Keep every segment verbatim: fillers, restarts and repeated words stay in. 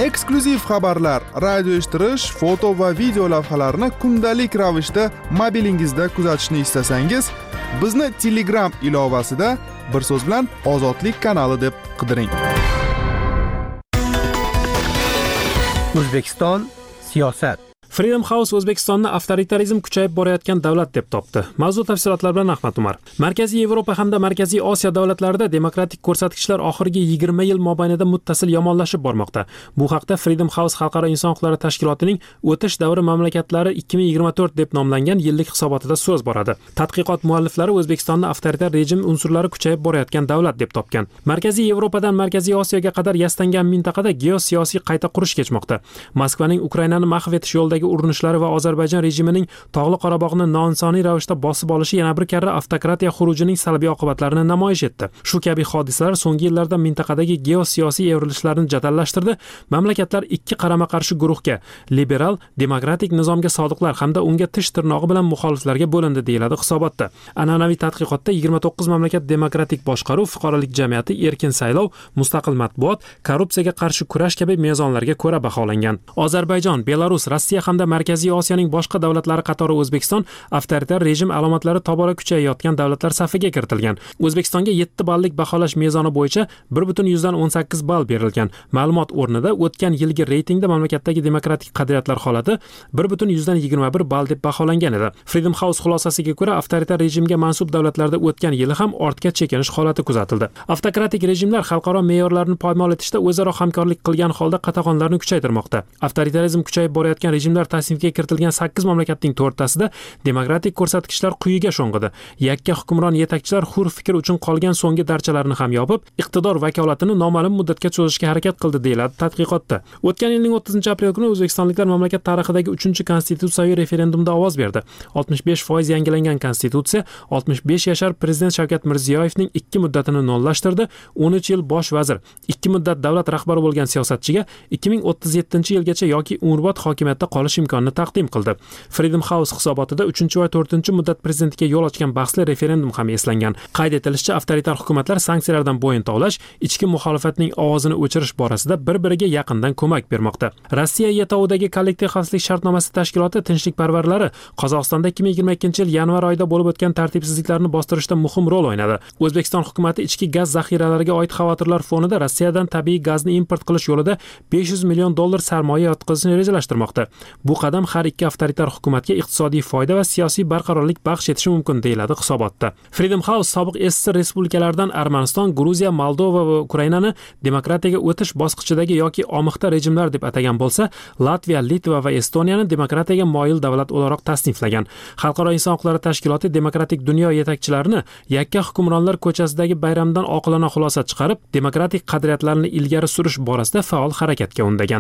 Eksklyuziv xabarlar, radio eshittirish, foto va video lavhalarni kundalik ravishda mobilingizda kuzatishni istasangiz, bizni Telegram ilovasida bir so'z bilan Ozodlik kanali deb qidiring. O'zbekiston siyosat. Freedom House O'zbekistonni avtoritarizm kuchayib borayotgan davlat deb topdi. Mavzu tafsilotlar bilan Ahmad Umar. Markaziy Yevropa hamda Markaziy Osiyo davlatlarida demokratik ko'rsatkichlar oxirgi yigirma yil mobaynida muttasil yomonlashib bormoqda. Bu haqda Freedom House Xalqaro inson huquqlari tashkilotining o'tish davri mamlakatlari ikki ming yigirma to'rt deb nomlangan yillik hisobotida so'z boradi. Tadqiqot mualliflari O'zbekistonni avtoritar rejim unsurlari kuchayib borayotgan davlat deb topgan. Markaziy Yevropadan Markaziy Osiyoga qadar yastangan mintaqada geosiyosiy qayta qurish kechmoqda. Moskvaning Ukrainani mahv etish yo'lidagi urinishlari va Ozarbayjon rejimining Tog'li Qorabog'ni noinsoniy ravishda bosib olishi yana bir karra avtokratiya xurujining salbiy oqibatlarini namoyish etdi. Shu kabi hodisalar so'nggi yillarda mintaqadagi geosiyosiy evrilishlarni jadallashtirdi. Mamlakatlar ikki qarama-qarshi guruhga, liberal, demokratik nizomga sodiqlar hamda unga tish tirnog'i bilan muxoliflarga bo'lindi, deyiladi hisobotda. An'anaviy tadqiqotda yigirma to'qqiz mamlakat demokratik boshqaruv, fuqarolik jamiyati, erkin saylov, mustaqil matbuot, korrupsiyaga qarshi kurash kabi mezonlarga ko'ra baholangan. Ozarbayjon, Belarus, Rossiya hamda Markaziy Osiyoning boshqa davlatlari qatori O'zbekiston avtoritar rejim alomatlari tobora kuchayayotgan davlatlar safiga kiritilgan. O'zbekistonga yetti ballik baholash mezoni bo'yicha bir butun o'n sakkiz ball berilgan. Ma'lumot o'rnida o'tgan yilgi reytingda mamlakatdagi demokratik qadriyatlar holati bir butun yigirma bir ball deb baholangan edi. Freedom House xulosasiga ko'ra avtoritar rejimga mansub davlatlarda o'tgan yili ham ortga chekinish holati kuzatildi. Avtokratik rejimlar xalqaro me'yorlarni poymol etishda o'zaro hamkorlik qilgan holda qatag'onlarni kuchaytirmoqda. Avtoritarizm kuchayib borayotgan rejimlar tasnifga kiritilgan sakkiz mamlakatning to'rttasida demokratik ko'rsatkichlar quyiga sho'ng'idi. Yakka hukmron yetakchilar hur fikr uchun qolgan so'nggi darchalarni ham yopib, iqtidor vakolatini noma'lum muddatga cho'zishga harakat qildi, deyiladi tadqiqotda. O'tgan yilning o'ttizinchi aprel kuni o'zbekistonliklar mamlakat tarixidagi uchinchi konstitutsiyaviy referendumda ovoz berdi. oltmish besh foiz yangilangan konstitutsiya oltmish besh yashar prezident Shavkat Mirziyoyevning ikki muddatini nollashtirdi. o'n uch yil bosh vazir, ikki muddat davlat rahbari bo'lgan siyosatchiga ikki ming o'ttiz yettinchi yilgacha yoki umrbod hokimiyatda qolish imkonini taqdim qildi. Freedom House hisobotida uchinchi va to'rtinchi muddat prezidentga yo'l ochgan bahsli referendum ham eslangan. Qayd etilishicha, avtoritar hukumatlar sanksiyalardan bo'yin tovlash, ichki muxolifatning ovozini o'chirish borasida bir-biriga yaqindan ko'mak bermoqda. Rossiya yetovidagi kollektiv xavfsizlik shartnomasi tashkiloti tinchlikparvarlari Qozog'istonda ikki ming yigirma ikkinchi yil yanvar oyida bo'lib o'tgan tartibsizliklarni bostirishda muhim rol o'ynadi. O'zbekiston hukumatı ichki gaz zaxiralariga oid xavotirlar fonida Rossiyadan tabiiy gazni import qilish yo'lida besh yuz million dollar sarmoya yotqizishni rejalashtirmoqda. Bu qadam har ikki avtoritar hukumatga iqtisodiy foyda va siyosiy barqarorlik baxsh etishi mumkin, deyiladi hisobotda. Freedom House sobiq S S R respublikalaridan Armaniston, Gruziya, Moldova va Ukrainani demokratiyaga o'tish bosqichidagi yoki omixta rejimlar deb atagan bo'lsa, Latviya, Litva va Estoniyani demokratiyaga moyil davlat o'laroq tasniflagan. Xalqaro inson huquqlari tashkiloti demokratik dunyo yetakchilarini yakka hukmronlar ko'chasidagi bayramdan oqilona xulosa chiqarib, demokratik qadriyatlarni ilgari surish borasida faol harakatga undagan.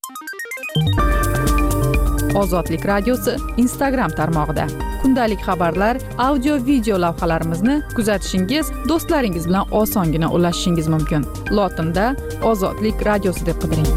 Ozodlik radiosi Instagram tarmog'ida kundalik xabarlar, audio, video lavhalarimizni kuzatishingiz, do'stlaringiz bilan osongina ulashishingiz mumkin. Lotinda Ozodlik radiosi deb qidiring.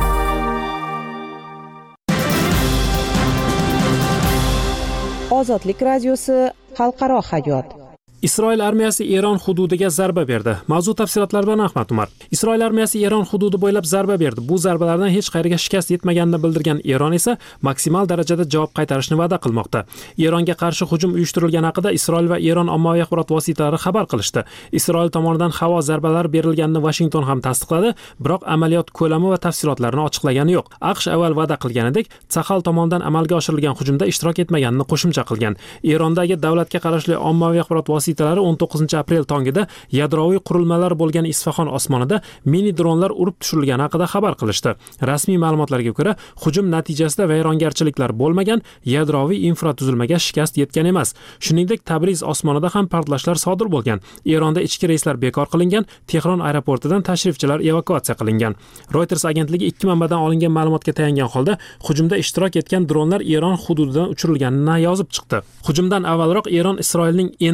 Ozodlik radiosi xalqaro hayot. Isroil armiyasi Eron hududiga zarba berdi. Mavzu tafsilotlari bilan Ahmad Umar. Isroil armiyasi Eron hududi bo'ylab zarba berdi. Bu zarbalardan hech qayerga shikast yetmaganini bildirgan Eron esa maksimal darajada javob qaytarishni va'da qilmoqda. Eronga qarshi hujum uyushtirilgani haqida Isroil va Eron ommaviy axborot vositalari xabar qilishdi. Isroil tomonidan havo zarbalari berilganini Washington ham tasdiqladi, biroq amaliyot ko'lami va tafsilotlarini ochiqlagani yo'q. AQSh avval va'da qilganidek, Sahal tomonidan amalga oshirilgan hujumda ishtirok etmaganini qo'shimcha qilgan. Erondagi davlatga qarashli ommaviy axborot vositalari o'n to'qqizinchi aprel tongida yadroviy qurilmalar bo'lgan Isfahon osmonida mini dronlar urib tushirilgani haqida xabar qilishdi. Rasmiy ma'lumotlarga ko'ra, hujum natijasida vayrongarchiliklar bo'lmagan, yadroviy infratuzilmaga shikast yetgan emas. Shuningdek, Tabriz osmonida ham portlashlar sodir bo'lgan. Eronda ichki reyslar bekor qilingan, Tehron aeroportidan tashrifchilar evakuatsiya qilingan. Reuters agentligi ikki manbadan olingan ma'lumotga tayangan holda hujumda ishtirok etgan dronlar Eron hududidan uchirilganini yozib chiqdi. Hujumdan avvalroq Eron Isroilning endigi zarba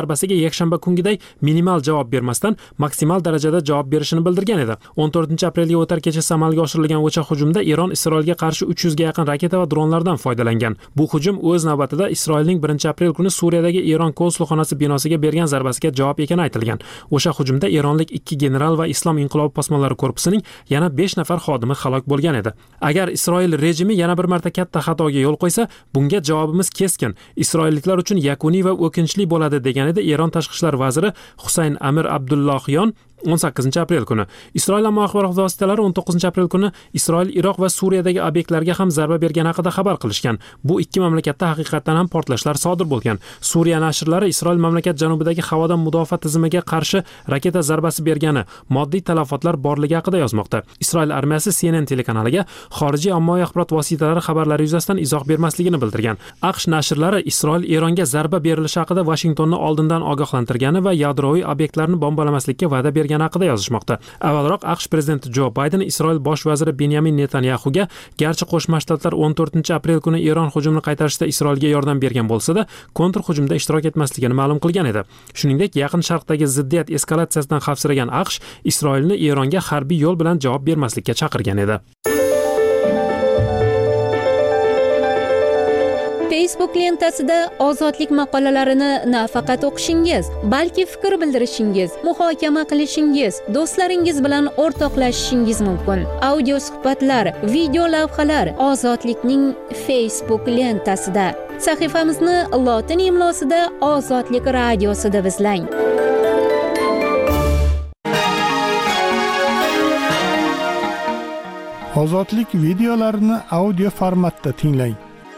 zarbasiga yakshanba kungiday minimal javob bermasdan maksimal darajada javob berishini bildirgan edi. o'n to'rtinchi aprelga o'tar kechasi amalga oshirilgan o'sha hujumda Eron Isroilga qarshi uch yuzga yaqin raketa va dronlardan foydalangan. Bu hujum o'z navbatida Isroilning birinchi aprel kuni Suriyadagi Eron konsulxonasi binosiga bergan zarbasiga javob ekani aytilgan. O'sha hujumda eronlik ikki general va Islom inqilobi posmonlari korpusining yana besh nafar xodimi halok bo'lgan edi. Agar Isroil rejimi yana bir marta katta xatoga yo'l qo'ysa, bunga javobimiz keskin, Isroilliklar uchun yakuniy va o'kinchli bo'ladi, degan edi Eron tashqi ishlar vaziri Husayn Amir Abdullohyon o'n sakkizinchi aprel kuni. Isroil ommaviy axborot vositalari o'n to'qqizinchi aprel kuni Isroil Iroq va Suriyadagi obyektlarga ham zarba bergani haqida xabar qilishgan. Bu ikki mamlakatda haqiqatan ham portlashlar sodir bo'lgan. Suriya nashrlari Isroil mamlakat janubidagi havodan mudofaa tizimiga qarshi raketa zarbasi bergani, moddiy talafotlar borligi haqida yozmoqda. Isroil armiyasi C N N telekanaliga xorijiy ommaviy axborot vositalari xabarlari yuzasidan izoh bermasligini bildirgan. AQSh nashrlari Isroil Eronga zarba berilishi haqida Washingtonni oldindan ogohlantirgani va yadroviy obyektlarni bombalamaslikka va'da bergani haqida yozishmoqda. Avvalroq AQSh prezidenti Jo Bayden Isroil bosh vaziri Benyamin Netanyahuga garchi Qo'shma Shtatlar o'n to'rtinchi aprel kuni Eron hujumini qaytarishda Isroilga yordam bergan bo'lsa-da, kontra hujumda ishtirok etmasligini ma'lum qilgan edi. Shuningdek, Yaqin Sharqdagi ziddiyat eskalatsiyasidan xavfsiragan AQSh Isroilni Eronga harbiy yo'l bilan javob bermaslikka chaqirgan edi. Facebook lentasida ozodlik maqolalarini nafaqat o'qishingiz, balki fikr bildirishingiz, muhokama qilishingiz, do'stlaringiz bilan o'rtoqlashishingiz mumkin. Audio suhbatlar, video lavhalar Ozodlikning Facebook lentasida. Sahifamizni lotin imlosida Ozodlik radiosi deb izlang. Ozodlik videolarini audio formatda tinglang.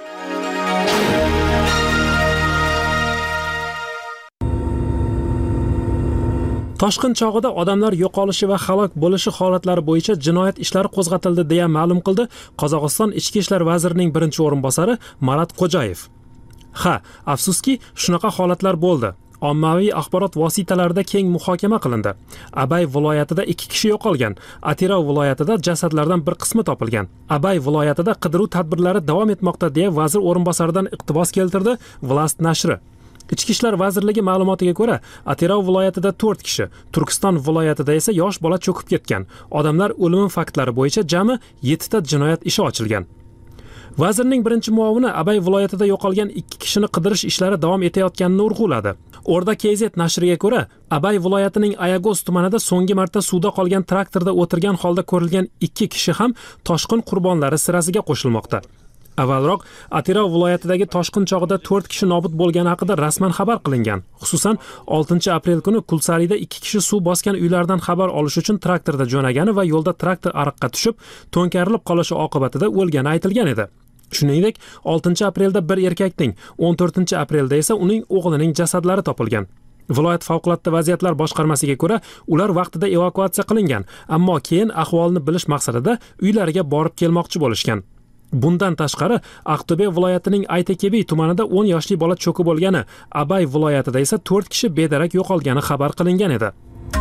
Toshqin chog'ida odamlar yo'qolishi va halok bo'lishi holatlari bo'yicha jinoyat ishlari qo'zg'atildi deya ma'lum qildi Qozog'iston Ichki ishlar vazirining birinchi o'rinbosari Marat Qo'jayev. Ha, afsuski, shunaqa holatlar bo'ldi. Ommaviy axborot vositalarida keng muhokama qilindi. Abay viloyatida ikki kishi yo'qolgan. Atirov viloyatida jasadlardan bir qismi topilgan. Abay viloyatida qidiruv tadbirlari davom etmoqda deya vazir o'rinbosaridan iqtibos keltirdi Vlast nashri. Ichki ishlar vazirligi ma'lumotiga ko'ra, Atirov viloyatida to'rt kishi, Turkiston viloyatida esa yosh bola cho'kib ketgan. Odamlar o'limi faktlari bo'yicha jami yettita jinoyat ishi ochilgan. Vazirning birinchi muovini Abay viloyatida yo'qolgan ikki kishini qidirish ishlari davom etayotganini urg'uladi. Orda K Z nashriga ko'ra, Abay viloyatining Ayagos tumanida so'nggi marta suvda qolgan traktorda o'tirgan holda ko'rilgan ikki kishi ham toshqin qurbonlari sirasiga qo'shilmoqda. Avvalroq Atirov viloyatidagi toshqin chog'ida to'rt kishi nobud bo'lgani haqida rasman xabar qilingan. Xususan, oltinchi aprel kuni Kulsarida ikki kishi suv bosgan uylardan xabar olish uchun traktorda jo'nagani va yo'lda traktor ariqqa tushib, to'nkarilib qolishi oqibatida o'lgani aytilgan edi. Shuningdek, oltinchi aprelda bir erkakning, o'n to'rtinchi aprelda esa uning o'g'lining jasadlari topilgan. Viloyat favqulodda vaziyatlar boshqarmasiga ko'ra, ular vaqtida evakuatsiya qilingan, ammo keyin ahvolni bilish maqsadida uylariga borib kelmoqchi bo'lishgan. Bundan tashqari, Aqto'be viloyatining Aytekebi tumanida o'n yoshli bola cho'kib bo'lgani, Abay viloyatida esa to'rt kishi bedarak yo'qolgani xabar qilingan edi.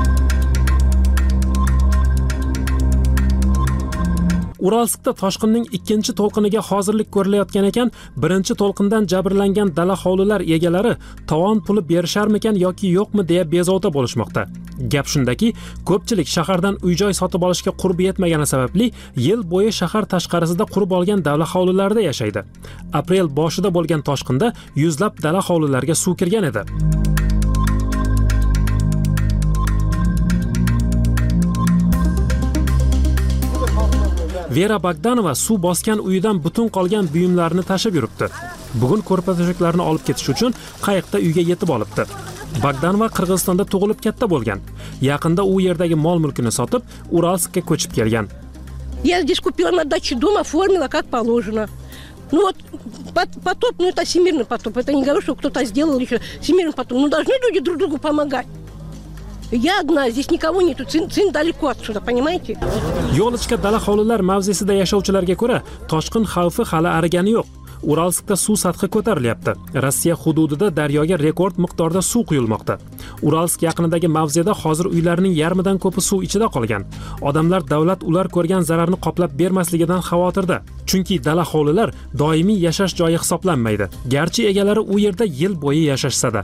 Uralskda toshqinning ikkinchi to'lqiniga hozirlik ko'rilayotgan ekan, birinchi to'lqindan jabrlangan dala hovlilar egalari tovon puli berisharmikan yoki yo'qmi deya bezovta bo'lishmoqda. Gap shundaki, ko'pchilik shahardan uy-joy sotib olishga qurbi yetmagani sababli yil bo'yi shahar tashqarisida qurib olgan dala hovlilarida yashaydi. Aprel boshida bo'lgan toshqinda yuzlab dala hovlilarga suv kirgan edi. Vera Bogdanova suv bosgan uyidan butun qolgan buyumlarini tashib yuribdi. Bugun ko'rpa-to'shaklarni olib ketish uchun qayiqda uyga yetib olibdi. Bogdanova Qirg'izistonda tug'ilib katta bo'lgan. Yaqinda u yerdagi mol-mulkini sotib, Uralskka ko'chib kelgan. Я здесь купила на даче дом, оформила как положено. Ну вот потоп, ну это всемирный потоп. Это не говорю, что кто-то сделал еще всемирный потоп. Ну должны люди друг другу помогать. Я одна, здесь никого нету, сын, сын далеко отсюда, понимаете? Yo'lichka dala hovlilar mavzesida yashovchilarga ko'ra, toshqin xavfi hali arigani yo'q. Uralskda suv sathi ko'tarilyapti. Rossiya hududida daryoga rekord miqdorda suv quyilmoqda. Uralsk yaqinidagi mavzeda hozir uylarning yarmidan ko'pi suv ichida qolgan. Odamlar davlat ular ko'rgan zararni qoplab bermasligidan xavotirda. Chunki dala hovlilar doimiy yashash joyi hisoblanmaydi. Garchi egalari u yerda yil bo'yi yashashsa-da.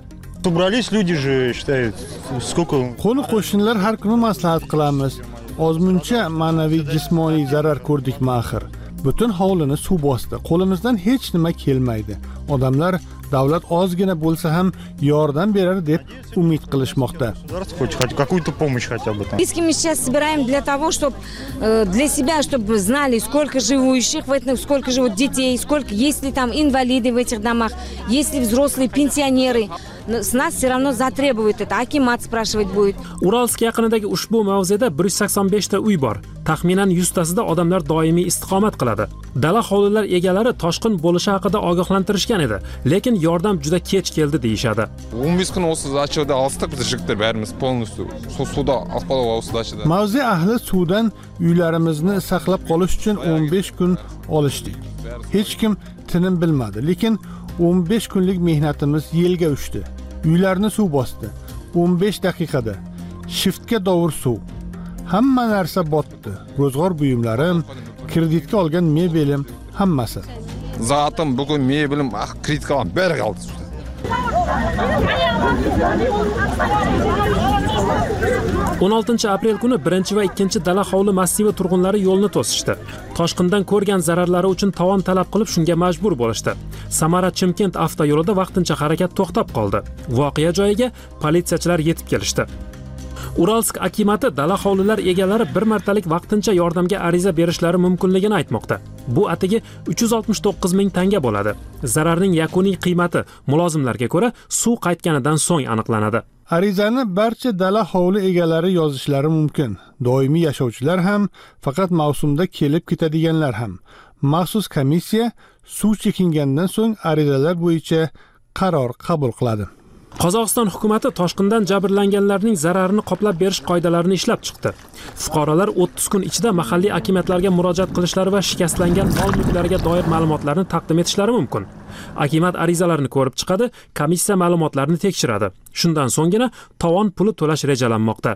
Собрались люди же, считают, сколько... Qo'ni qo'shnilar har kuni maslahat qilamiz. Ozmuncha ma'naviy jismoniy zarar ko'rdikmi axir. Butun hovlini suv bosdi. Qo'limizdan hech nima kelmaydi. Odamlar davlat ozgina bo'lsa ham yordam berar deb umid qilishmoqda. Хоть какую-то помощь хотя бы там. Списки мы сейчас собираем для того, чтобы для себя, чтобы знали, сколько живущих в этом, сколько живут детей, сколько есть ли там инвалиды в этих домах, есть ли взрослые пенсионеры. С нас все равно затребуют это. Акимат спрашивать будет. Uralsk yaqinidagi ushbu mavzeda bir yuz sakson besh ta uy bor. Taxminan yuz tasida odamlar doimiy istiqomat qiladi. Dala hovlilar egalari toshqin bo'lishi haqida ogohlantirishgan edi, lekin yordam juda kech keldi deyishadi. он besh kun o'siz achig'ida alsak biz jigitlar barimiz polностью suvda ahvol o'sida. Mavze ahli suvdan uylarimizni saqlab qolish uchun o'n besh kun olishdik. Hech kim tinim bilmadi, lekin o'n besh kunlik mehnatimiz yelga ushdi. Uylarni suv bosdi. o'n besh daqiqada shiftga dovur suv. Hamma narsa botdi. Ro'zg'or buyumlarim, kreditga olgan mebelim, hammasi. Zatim bugun mebelim, kreditga olgan bari qoldi. o'n oltinchi aprel kuni birinchi va ikkinchi dala hovli massivi turg'unlari yo'lni to'sishdi. Toshqindan ko'rgan zararlari uchun tovon talab qilib shunga majbur bo'lishdi. Samara Chimkent avtoyo'lida vaqtincha harakat to'xtab qoldi. Voqea joyiga politsiyachilar yetib kelishdi. Uralsk akimati dala hovlilar egalari bir martalik vaqtincha yordamga ariza berishlari mumkinligini aytmoqda. Bu atigi uch yuz oltmish to'qqiz ming tanga bo'ladi. Zararning yakuniy qiymati mulozimlarga ko'ra suv qaytganidan so'ng aniqlanadi. Arizani barcha dala hovli egalari yozishlari mumkin. Doimiy yashovchilar ham, faqat mavsumda kelib ketadiganlar ham. Maxsus komissiya suv chekingandan so'ng arizalar bo'yicha qaror qabul qiladi. Qozog'iston hukumatı toshqindan jabrlanganlarning zararini qoplab berish qoidalarini ishlab chiqdi. Fuqarolar o'ttiz kun ichida mahalliy akimatlarga murojaat qilishlari va shikastlangan mol-mulklariga doir ma'lumotlarni taqdim etishlari mumkin. Akimat arizalarni ko'rib chiqadi, komissiya ma'lumotlarni tekshiradi. Shundan so'nggina tovon puli to'lash rejalanmoqda.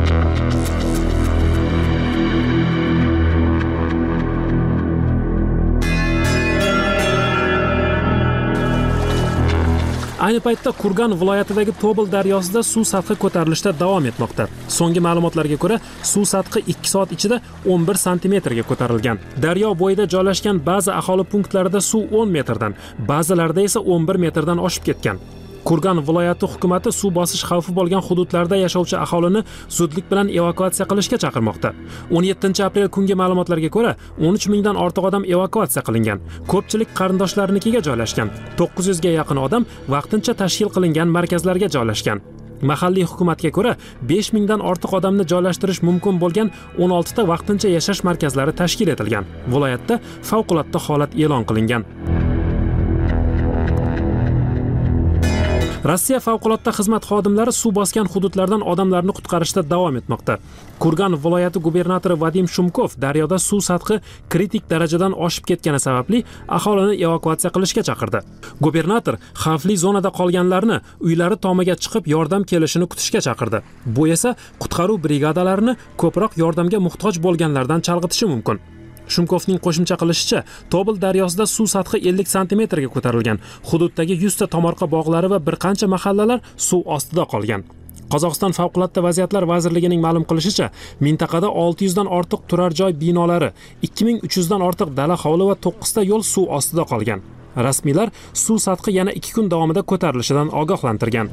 Ayni paytda Kurgan viloyatidagi Tobol daryosida suv sathi ko'tarilishda davom etmoqda. So'nggi ma'lumotlarga ko'ra, suv sathi ikki soat ichida o'n bir santimetrga ko'tarilgan. Daryo bo'yida joylashgan ba'zi aholi punktlarida suv o'n metrdan, ba'zilarida esa o'n bir metrdan oshib ketgan. Kurgan viloyati hukumati suv bosish xavfi bo'lgan hududlarda yashovchi aholini zudlik bilan evakuatsiya qilishga chaqirmoqda. o'n yettinchi aprel kungi ma'lumotlarga ko'ra, o'n uch mingdan ortiq odam evakuatsiya qilingan. Ko'pchilik qarindoshlarinikiga joylashgan. to'qqiz yuz ga yaqin odam vaqtincha tashkil qilingan markazlarga joylashgan. Mahalliy hukumatga ko'ra, besh mingdan ortiq odamni joylashtirish mumkin bo'lgan o'n olti ta vaqtincha yashash markazlari tashkil etilgan. Viloyatda favqulodda holat e'lon qilingan. Rossiya favqulodda xizmat xodimlari suv bosgan hududlardan odamlarni qutqarishda davom etmoqda. Kurgan viloyati gubernatori Vadim Shumkov daryoda suv sathi kritik darajadan oshib ketgani sababli aholini evakuatsiya qilishga chaqirdi. Gubernator xavfli zonada qolganlarni uylari tomiga chiqib yordam kelishini kutishga chaqirdi. Bu esa qutqaruv brigadalarini ko'proq yordamga muhtoj bo'lganlardan chalg'itishi mumkin. Shumkovning qo'shimcha qilishicha, Tobol daryosida suv sathi ellik santimetrga ko'tarilgan. Hududdagi yuz ta tomorqa bog'lari va bir qancha mahallalar suv ostida qolgan. Qozog'iston favqulodda vaziyatlar vazirligining ma'lum qilishicha, mintaqada olti yuz dan ortiq turar joy binolari, ikki ming uch yuz dan ortiq dala hovli va to'qqiz ta yo'l suv ostida qolgan. Rasmiylar suv sathi yana ikki kun davomida ko'tarilishidan ogohlantirgan.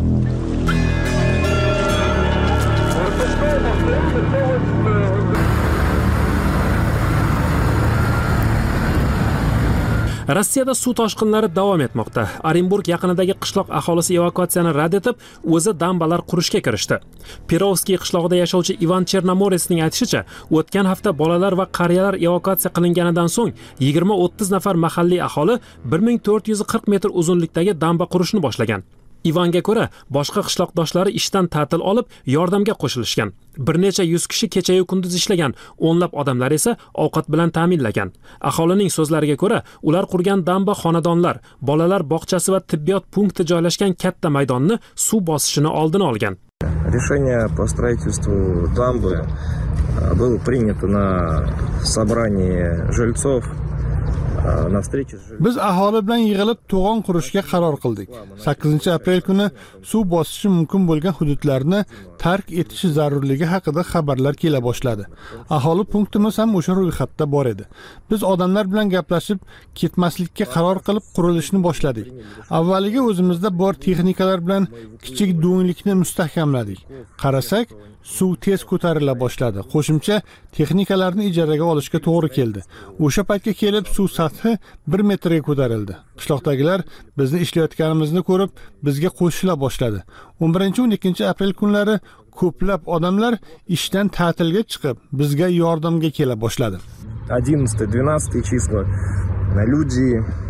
Rossiyada suv toshqinlari davom etmoqda. Orenburg yaqinidagi qishloq aholisi evakuatsiyani rad etib, o'zi dambalar qurishga kirishdi. Perovskiy qishlog'ida yashovchi Ivan Chernomoresning aytishicha, o'tgan hafta bolalar va qariyalar evakuatsiya qilinganidan so'ng yigirma o'ttiz nafar mahalliy aholi bir ming to'rt yuz qirq metr uzunlikdagi damba qurishni boshlagan. Ivanga ko'ra, boshqa qishloqdoshlari ishdan ta'til olib, yordamga qo'shilishgan. Bir necha yuz kishi kecha-yu kunduz ishlagan, o'nlab odamlar esa ovqat bilan ta'minlagan. Aholining so'zlariga ko'ra, ular qurgan damba xonadonlar, bolalar bog'chasi va tibbiyot punkti joylashgan katta maydonni suv bosishini oldini olgan. Решение по строительству дамбы было принято на собрании жильцов на встрече с Biz aholi bilan yig'ilib to'g'on qurishga qaror qildik. sakkizinchi aprel kuni suv bosishi mumkin bo'lgan hududlarni tark etishi zarurligi haqida xabarlar kela boshladi. Aholi punktimiz ham o'sha ro'yxatda bor edi. Biz odamlar bilan gaplashib, ketmaslikka qaror qilib qurilishni boshladik. Avvaliga o'zimizda bor texnikalar bilan kichik do'nglikni mustahkamladik. Qarasak, suv tez ko'tarila boshladi. Qo'shimcha texnikalarni ijaraga olishga to'g'ri keldi. O'sha paytga kelib suv sathi bir metrga ko'tarildi. Qishloqdagilar bizni ishlayotganimizni ko'rib, bizga qo'shila boshladi. o'n birinchi o'n ikkinchi aprel kunlari ko'plab odamlar ishdan ta'tilga chiqib, bizga yordamga kela boshladi. одиннадцатое-двенадцатое числа люди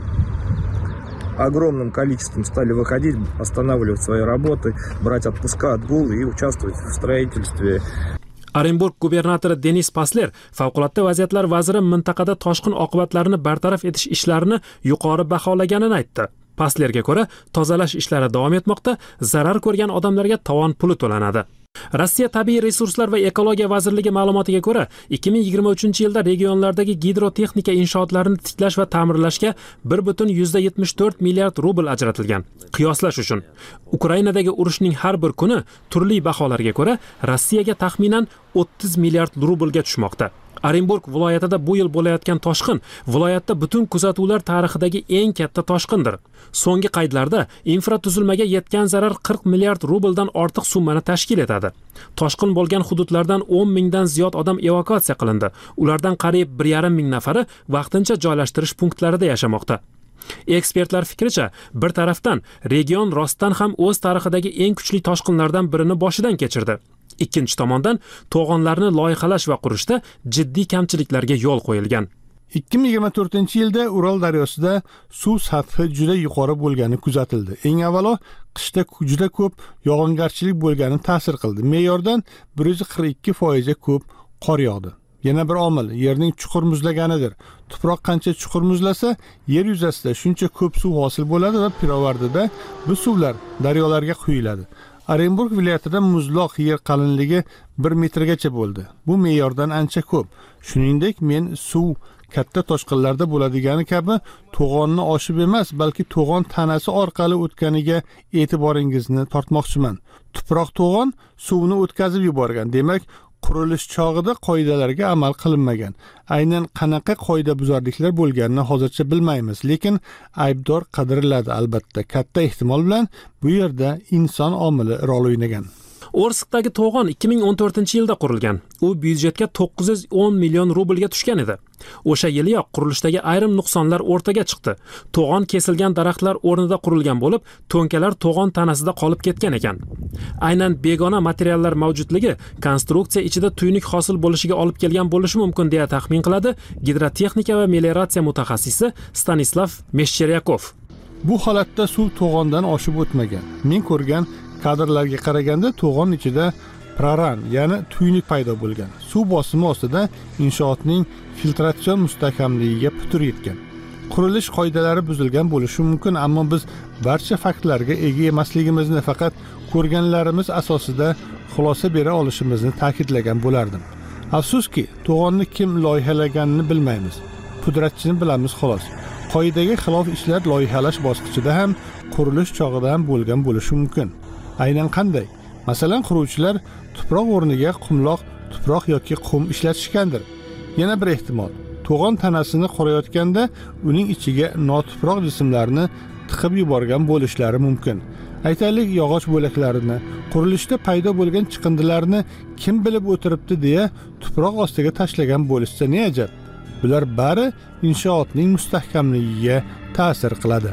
огромным количеством стали выходить, останавливать свои работы, брать отпуска, отгулы и участвовать в строительстве. Orenburg gubernatori Denis Pasler favqulodda vaziyatlar vaziri mintaqada toshqin oqibatlarini bartaraf etish ishlarini yuqori baholaganini aytdi. Paslerga ko'ra, tozalash ishlari davom etmoqda, zarar ko'rgan odamlarga tovon puli to'lanadi. Rossiya tabiiy resurslar va ekologiya vazirligi ma'lumotiga ko'ra, ikki ming yigirma uchinchi yilda regionlardagi gidrotexnika inshootlarini tiklash va ta'mirlashga bir butun yuzda yetmish to'rt milliard rubl ajratilgan. Qiyoslash uchun, Ukrainadagi urushning har bir kuni turli baholarga ko'ra Rossiyaga taxminan o'ttiz milliard rublga tushmoqda. Orenburg viloyatida bu yil bo'layotgan toshqin viloyatda butun kuzatuvlar tarixidagi eng katta toshqindir. So'nggi qaydlarda infratuzilmaga yetgan zarar qirq milliard rubldan ortiq summani tashkil etadi. Toshqin bo'lgan hududlardan o'n mingdan ziyod odam evakuatsiya qilindi. Ulardan qariyb bir yarim ming nafari vaqtincha joylashtirish punktlarida yashamoqda. Ekspertlar fikricha, bir tarafdan region rostdan ham o'z tarixidagi eng kuchli toshqinlardan birini boshidan kechirdi. Ikkinchi tomondan to'g'onlarni loyihalash va qurishda jiddiy kamchiliklarga yo'l qo'yilgan. ikki ming yigirma to'rtinchi yilda Ural daryosida suv sathi juda yuqori bo'lgani kuzatildi. Eng avvalo, qishda juda ko'p yog'ingarchilik bo'lgani ta'sir qildi. Me'yordan bir yuz qirq ikki foiz ko'p qor yog'di. Yana bir omil yerning chuqur muzlaganidir. Tuproq qancha chuqur muzlasa, yer yuzasida shuncha ko'p suv hosil bo'ladi va pirovardida bu suvlar daryolarga quyiladi. Orenburg viloyatida muzloq yer qalinligi bir metrgacha bo'ldi. Bu me'yordan ancha ko'p. Shuningdek, men suv katta toshqinlarda bo'ladigani kabi to'g'onni oshib emas, balki to'g'on tanasi orqali o'tganiga e'tiboringizni tortmoqchiman. Tuproq to'g'on suvni o'tkazib yuborgan. Demak, qurilish chog'ida qoidalarga amal qilinmagan. Aynan qanaqa qoidabuzarliklar bo'lganini hozircha bilmaymiz, lekin aybdor qidiriladi albatta. Katta ehtimol bilan bu yerda inson omili rol o'ynagan. Orskdagi to'g'on ikki ming o'n to'rtinchi yilda qurilgan. U byudjetga to'qqiz yuz o'n million rublga tushgan edi. O'sha yiliyoq qurilishdagi ayrim nuqsonlar o'rtaga chiqdi. To'g'on kesilgan daraxtlar o'rnida qurilgan bo'lib, to'nkalar to'g'on tanasida qolib ketgan ekan. Aynan begona materiallar mavjudligi konstruksiya ichida tuynuq hosil bo'lishiga olib kelgan bo'lishi mumkin deya taxmin qiladi gidrotexnika va melioratsiya mutaxassisi Stanislav Meshcheryakov. Bu holatda suv to'g'ondan oshib o'tmagan. Men ko'rgan kadrlarga qaraganda to'g'on ichida praran, ya'ni tuynuq paydo bo'lgan. Suv bosimi ostida inshootning filtratsion mustahkamligiga putur yetgan. Qurilish qoidalari buzilgan bo'lishi mumkin, ammo biz barcha faktlarga ega emasligimizni, faqat ko'rganlarimiz asosida xulosa bera olishimizni ta'kidlagan bo'lardim. Afsuski, to'g'onni kim loyihalaganini bilmaymiz. Pudratchini bilamiz xolos. Qoidaga xilof ishlar loyihalash bosqichida ham, qurilish chog'ida ham bo'lgan bo'lishi mumkin. Aynan qanday? Masalan, quruvchilar tuproq o'rniga qumloq, tuproq yoki qum ishlatishgandir. Yana bir ehtimol, to'g'on tanasini qorayotganda uning ichiga notuproq jismlarni tiqib yuborgan bo'lishlari mumkin. Aytaylik, yog'och bo'laklarini, qurilishda paydo bo'lgan chiqindilarni kim bilib o'tiribdi deya tuproq ostiga tashlagan bo'lishsa ne ajab. Bular bari inshootning mustahkamligiga ta'sir qiladi.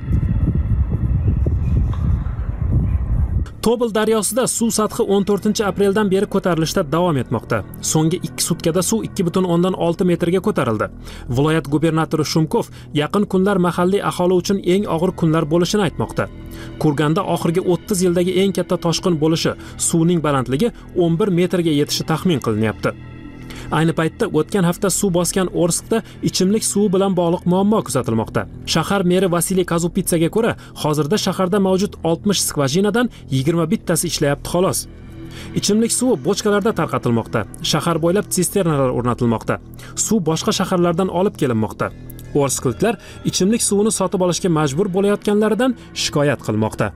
Tobel daryosida suv sathi o'n to'rtinchi apreldan beri ko'tarilishda davom etmoqda. So'nggi ikki sutkada suv ikki butun o'ndan olti metrga ko'tarildi. Viloyat gubernatori Shumkov yaqin kunlar mahalliy aholi uchun eng og'ir kunlar bo'lishini aytmoqda. Kurganda oxirgi o'ttiz yildagi eng katta toshqin bo'lishi, suvning balandligi o'n bir metrga yetishi taxmin qilinyapti. Ayni paytda o'tgan hafta suv bosgan Orskda ichimlik suvi bilan bog'liq muammo kuzatilmoqda. Shahar meri Vasiliy Kazupitsaga ko'ra, hozirda shaharda mavjud oltmish skvajinadan yigirma bittasi ishlayapti xolos. Ichimlik suvi bochkalarda tarqatilmoqda. Shahar bo'ylab sisternalar o'rnatilmoqda. Suv boshqa shaharlardan olib kelinmoqda. Orskliklar ichimlik suvini sotib olishga majbur bo'layotganlaridan shikoyat qilmoqda.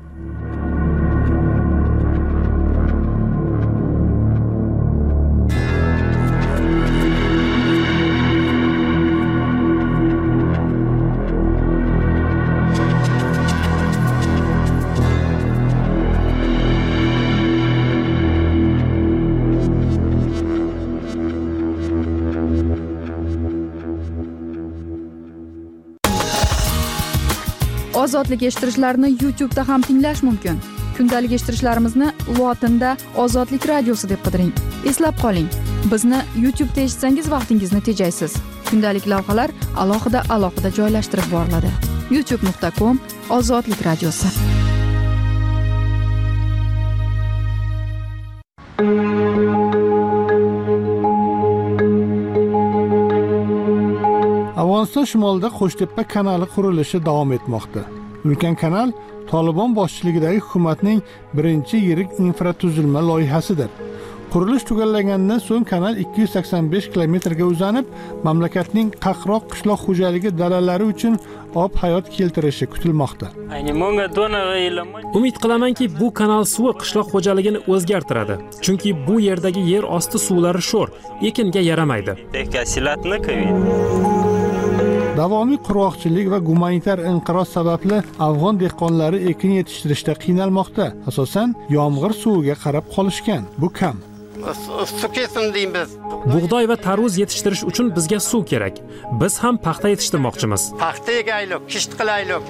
Ozodlik eshittirishlarni YouTube da ham tinglash mumkin. Kundalik eshittirishlarimizni lotinda Ozodlik radiosi deb qidiring. Eslab qoling, bizni YouTube da eshitsangiz vaqtingizni tejaysiz. Kundalik lavhalar alohida alohida joylashtirib boriladi. youtube nuqta com Ozodlik radiosi. Afg'oniston shimolida Qo'shtepa kanali qurilishi davom etmoqda. Ulkan kanal Tolibon boshchiligidagi hukumatning birinchi yirik infratuzilma loyihasidir. Qurilish tugallagandan so'ng kanal ikki yuz sakson besh kilometrga uzanib, mamlakatning qaqroq qishloq xo'jaligi dalalari uchun ob hayot keltirishi kutilmoqda. Umid qilamanki, bu kanal suvi qishloq xo'jaligini o'zgartiradi. Chunki bu yerdagi yer osti suvlari sho'r, ekinga yaramaydi. Davomiy qurg'oqchilik va gumanitar inqiroz sababli afg'on dehqonlari ekin yetishtirishda qiynalmoqda. Asosan yomg'ir suviga qarab qolishgan. Bu kam. Bug'doy va tarvuz yetishtirish uchun bizga suv kerak. Biz ham paxta yetishtirmoqchimiz. Paxta egaylik, kisht qilaylik.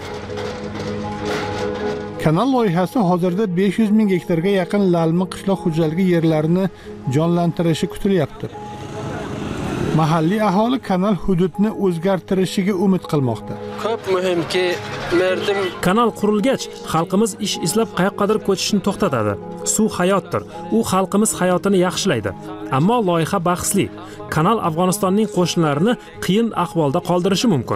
Kanal loyihasi hozirda besh yuz ming gektarga yaqin lalmi qishloq xo'jaligi yerlarini jonlantirishi kutilyapti. Mahalliy aholi kanal hududni o'zgartirishiga umid qilmoqda. Ko'p muhimki, merdim kanal qurilgach, xalqimiz ish izlab qayoqqadir ko'chishni to'xtatadi. Suv hayotdir. U xalqimiz hayotini yaxshilaydi. Ammo loyiha bahsli. Kanal Afg'onistonning qo'shinlarini qiyin ahvolda qoldirishi mumkin.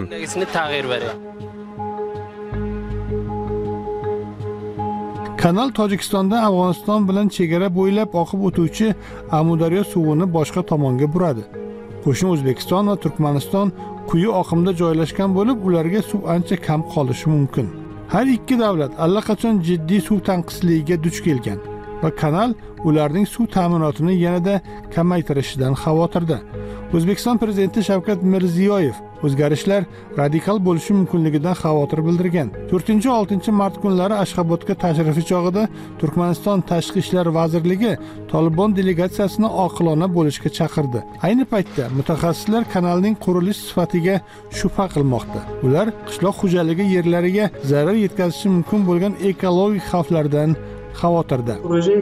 Kanal Tojikistondan Afg'oniston bilan chegara bo'ylab oqib o'tuvchi Amudaryo suvini boshqa tomonga buradi. Qo'shni O'zbekiston va Turkmaniston quyi oqimda joylashgan bo'lib, ularga suv ancha kam qolishi mumkin. Har ikki davlat allaqachon jiddiy suv tanqisligiga duch kelgan va kanal ularning suv ta'minotini yanada kamaytirishidan xavotirda. O'zbekiston prezidenti Shavkat Mirziyoyev o'zgarishlar radikal bo'lishi mumkinligidan xavotir bildirgan. to'rtinchi oltinchi mart kunlari Ashxobodga tashrifi chog'ida Turkmaniston Tashqi ishlar vazirligi Tolibon delegatsiyasini oqilona bo'lishga chaqirdi. Ayni paytda mutaxassislar kanalning qurilish sifatiga shubha qilmoqda. Ular qishloq xo'jaligi yerlariga zarar yetkazishi mumkin bo'lgan ekologik xavflardan xavotirda.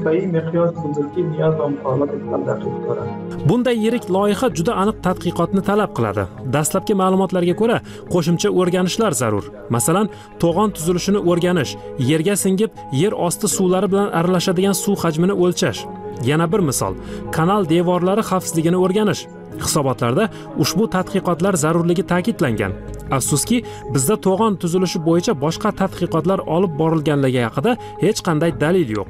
Bunday yirik loyiha juda aniq tadqiqotni talab qiladi. Dastlabki ma'lumotlarga ko'ra, qo'shimcha o'rganishlar zarur. Masalan, to'g'on tuzilishini o'rganish, yerga singib, yer osti suvlari bilan aralashadigan suv hajmini o'lchash. Yana bir misol, kanal devorlari xavfsizligini o'rganish. Hisobotlarda ushbu tadqiqotlar zarurligi ta'kidlangan. Afsuski, bizda to'g'on tuzilishi bo'yicha boshqa tadqiqotlar olib borilganligi haqida hech qanday dalil yo'q.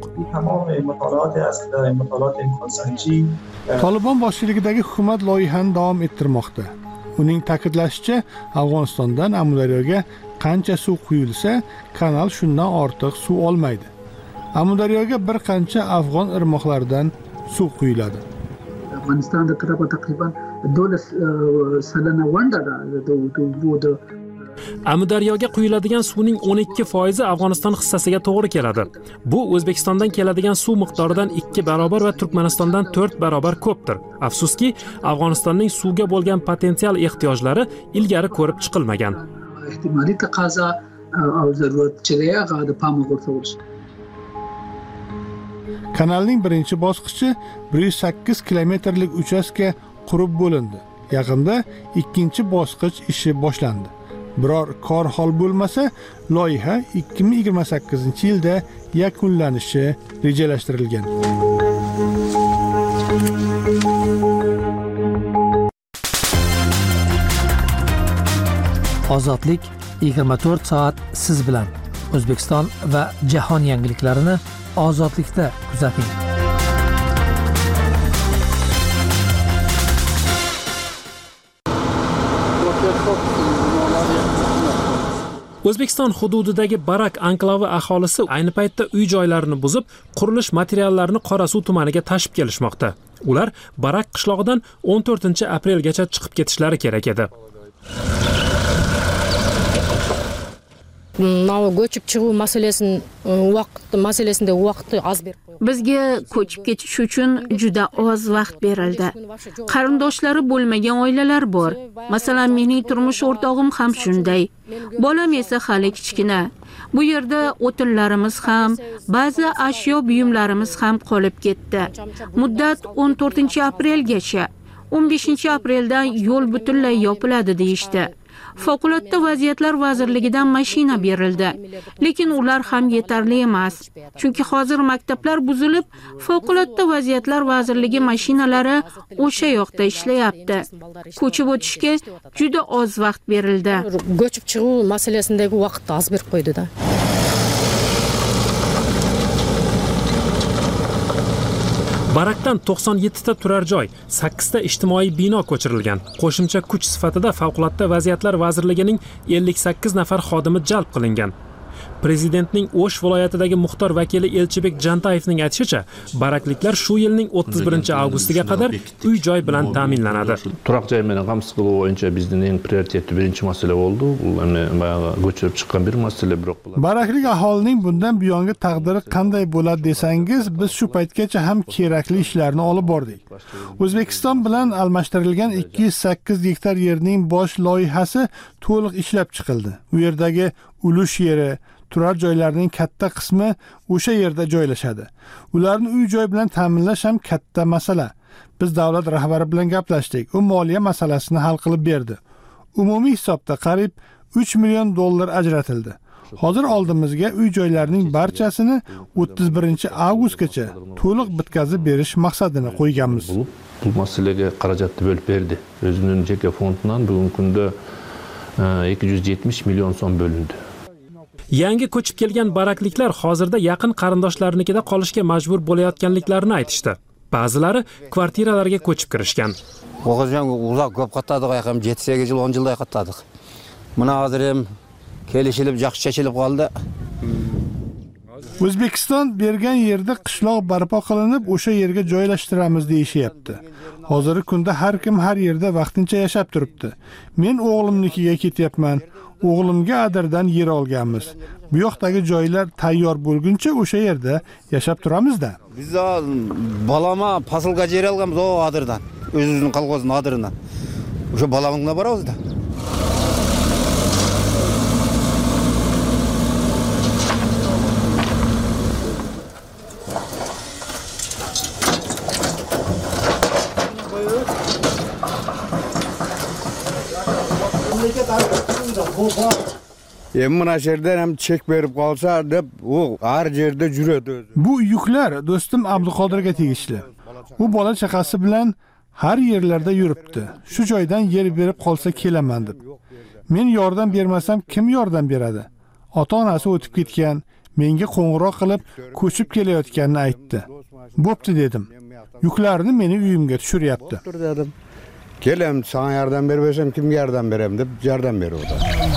Tolibon boshchiligidagi hukumat loyihani davom ettirmoqda. Uning ta'kidlashicha, Afg'onistondan Amudaryoga qancha suv quyilsa, kanal shundan ortiq suv olmaydi. Amudaryoga bir qancha afg'on irmoqlaridan suv quyiladi. Afg'onistonda taqriban do'las salana vanda da Amudaryoga quyiladigan suvning o'n ikki foizi Afg'oniston hissasiga to'g'ri keladi. Bu O'zbekistondan keladigan suv miqdoridan ikki barobar va Turkmanistondan to'rt barobar ko'pdir. Afsuski, Afg'onistonning suvga bo'lgan potensial ehtiyojlari ilgari ko'rib chiqilmagan. Ehtimoliy taqozo va zaruratchiga g'oda pamog'ortirish. Kanalning birinchi bosqichi bir yuz sakkiz kilometrlik uchastka qurib bo'lindi. Yaqinda ikkinchi bosqich ishi boshlandi. Biror kor hol bo'lmasa, loyiha ikki ming yigirma sakkizinchi yilda yakunlanishi rejalashtirilgan. Ozodlik yigirma to'rt soat siz bilan. O'zbekiston va jahon yangiliklarini Ozodlikda kuzating. O'zbekiston hududidagi Barak anklavi aholisi ayni paytda uy-joylarini buzib, qurilish materiallarini Qorasuv tumaniga tashib kelishmoqda. Ular Barak qishlog'idan o'n to'rtinchi aprelgacha chiqib ketishlari kerak edi. Mana ko'chib chiqib masalasini vaqt masalasida vaqtni oz berib Bizga ko'chib ketish uchun juda oz vaqt berildi. Qarindoshlari bo'lmagan oilalar bor. Masalan, mening turmush o'rtog'im ham shunday. Bolam esa hali kichkina. Bu yerda o'tinlarimiz ham, ba'zi ashyo buyumlarimiz ham qolib ketdi. Muddat o'n to'rtinchi aprelgacha. o'n beshinchi apreldan yo'l butunlay yopiladi deyishdi. Favqulodda vaziyatlar vazirligidan mashina berildi, lekin ular ham yetarli emas. Chunki hozir maktablar buzilib, favqulodda vaziyatlar vazirligi mashinalari o'sha yoqda ishlayapti. Ko'chib o'tishga juda oz vaqt berildi. Ko'chib chiqib masalasindagi vaqtni oz berib qo'ydi-da. Barakdan to'qson yettita turar joy, sakkizta ijtimoiy bino ko'chirilgan. Qo'shimcha kuch sifatida Favqulodda vaziyatlar vazirligining ellik sakkiz nafar xodimi jalb qilingan. Prezidentning O'sh viloyatidagi muxtor vakili Elchibek Jantayevning aytishicha, barakliklar shu yilning o'ttiz birinchi avgustiga qadar uy-joy bilan ta'minlanadi. Turoq joy bilan qamsiz qilib bo'yicha bizning eng prioritetli birinchi masala bo'ldi. Bu bayağı ko'chirib chiqqan bir masala, biroq baraklik aholining bundan buyongi taqdiri qanday bo'ladi desangiz, biz shu paytgacha ham kerakli ishlarni olib bordik. O'zbekiston bilan almashtirilgan ikki yuz sakkiz gektar yerning bosh loyihasi to'liq ishlab chiqildi. U yerdagi ulush yeri, turar joylarning katta qismi o'sha yerda joylashadi. Ularni uy-joy bilan ta'minlash ham katta masala. Biz davlat rahbari bilan gaplashdik. U moliya masalasini hal qilib berdi. Umumiy hisobda qariyb uch million dollar ajratildi. Hozir oldimizga uy-joylarning barchasini o'ttiz birinchi avgustgacha to'liq bitkazib berish maqsadini qo'yganmiz. Bu masalaga xarajatni bo'lib berdi. O'zining jeka fondidan bugungi kunda ikki yuz yetmish million so'm bo'lindi. Yangi ko'chib kelgan barakliklar hozirda yaqin qarindoshlarnikida qolishga majbur bo'layotganliklarini aytishdi. Ba'zilari kvartiralarga ko'chib kirishgan. O'g'izjon uzoq ko'p qatladik, ham yetti sakkiz yil, o'n yilday qatladik. Mana hozir ham kelishilib, yaxshi chechilib qoldi. O'zbekiston bergan yerda qishloq barpo qilinib, o'sha yerga joylashtiramiz deyishyapti. Hozirgi kunda har kim har yerda vaqtincha yashab turibdi. Men o'g'limnikiga ketyapman. O'g'limga Adirdan yer olganmiz. Bu yoqdagi joylar tayyor bo'lguncha o'sha yerda yashab turamiz-da. Biz balama faslga yer olganmiz o Adirdan. O'zimizning qalqosining Adirdan. O'sha balaminglar boramiz-da. Mana yerdan ham chek berib qolsa deb u har yerda yuradi. Bu yuklar do'stim Abduqodirga tegishli. U bola chaqasi bilan har yerlarda yuribdi. Shu joydan yer berib qolsa kelaman deb. Men yordam bermasam kim yordam beradi? Ota-onasi o'tib ketgan, menga qo'ng'iroq qilib ko'chib kelayotganini aytdi. Bo'pti dedim. Yuklarni meni uyimga tushiryapti. Kelam, sana yordam bermasam kimga yordam beraman deb yordam beruvdi.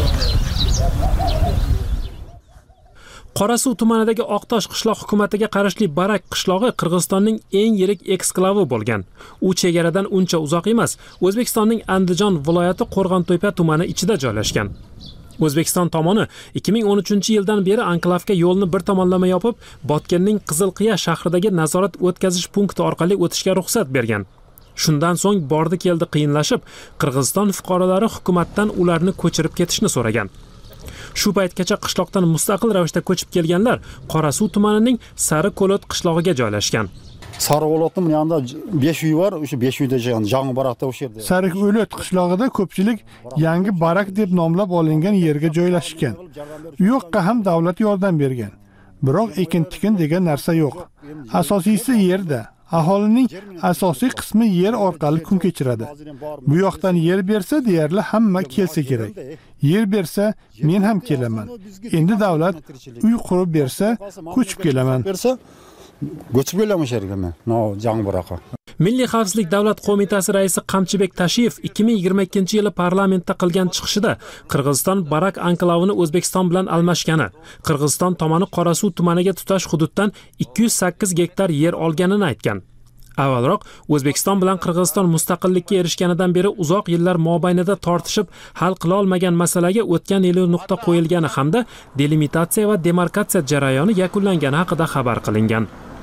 Qorasuv tumanidagi Oqtosh qishloq hukumatiga qarashli Barak qishlog'i Qirg'izistonning eng yirik eksklavi bo'lgan. U chegaradan uncha uzoq emas, O'zbekistonning Andijon viloyati Qo'rg'ontepa tumani ichida joylashgan. O'zbekiston tomoni ikki ming o'n uchinchi yildan beri anklavga yo'lni bir tomonlama yopib, Botkenning Qizilqiya shahridagi nazorat o'tkazish punkti orqali o'tishga ruxsat bergan. Shundan so'ng bordi keldi qiyinlashib, Qirg'iziston fuqarolari hukumatdan ularni ko'chirib ketishni so'ragan. Shu paytgacha qishloqdan mustaqil ravishda ko'chib kelganlar Qorasuv tumanining Sariqo'lat qishlog'iga joylashgan. Sariqo'latning yanında besh uy bor, o'sha besh uyda yangi barakda o'sha yerda. Sariqo'lat qishlog'ida ko'pchilik yangi barak deb nomlab olingan yerga joylashgan. U yoqqa ham davlat yordam bergan. Biroq ekin-tikin degan narsa yo'q. Asosiysi yerda. Aholining asosiy qismi yer orqali kun kechiradi. Bu yoqdan yer bersa, deyarli hamma kelsa kerak. Yer bersa, men ham kelaman. Endi davlat uy qurib bersa, ko'chib kelaman. Bersa, ko'chib kelaman sherga men. No, jang baraqa. Milliy xavfsizlik davlat qo'mitasi raisi Qamchibek Tashiyev ikki ming yigirma ikkinchi yili parlamentda qilgan chiqishida Qirg'iziston Barak anklavini O'zbekiston bilan almashgani, Qirg'iziston tomoni Qorasuv tumaniga tutash hududdan ikki yuz sakkiz gektar yer olganini aytgan. Avvalroq O'zbekiston bilan Qirg'iziston mustaqillikka erishganidan beri uzoq yillar mobaynida tortishib hal qila olmagan masalaga o'tgan yili nuqta qo'yilgani hamda delimitatsiya va demarkatsiya jarayoni yakunlangani haqida xabar qilingan.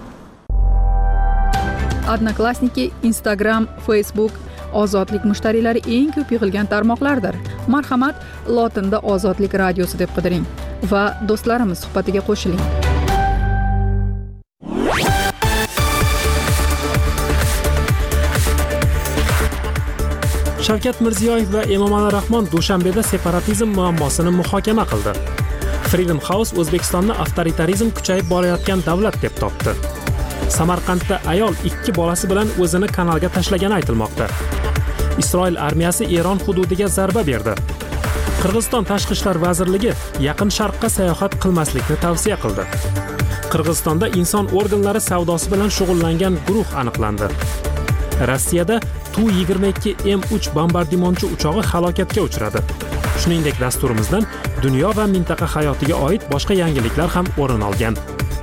Odnoklassniki, Instagram, Facebook, ozodlik mushtariylari eng ko'p yig'ilgan tarmoqlardir. Marhamat, lotinda Ozodlik radiosi deb qidiring va do'stlarimiz suhbatiga qo'shiling. Shavkat Mirziyoyev va Emomali Rahmon Dushanbeda separatizm muammosini muhokama qildi. Freedom House O'zbekistonni avtoritarizm kuchayib borayotgan davlat deb topdi. Samarqandda ayol ikki bolasi bilan o'zini kanalga tashlagani aytilmoqda. Isroil armiyasi Eron hududiga zarba berdi. Qirg'iziston Tashqi ishlar vazirligi Yaqin Sharqqa sayohat qilmaslikni tavsiya qildi. Qirg'izistonda inson organlari savdosi bilan shug'ullangan guruh aniqlandi. Rossiyada Tu yigirma ikki M uch bombardimonchi uchog'i halokatga uchradi. Shuningdek, dasturimizdan dunyo va mintaqa hayotiga oid boshqa yangiliklar ham o'rin olgan.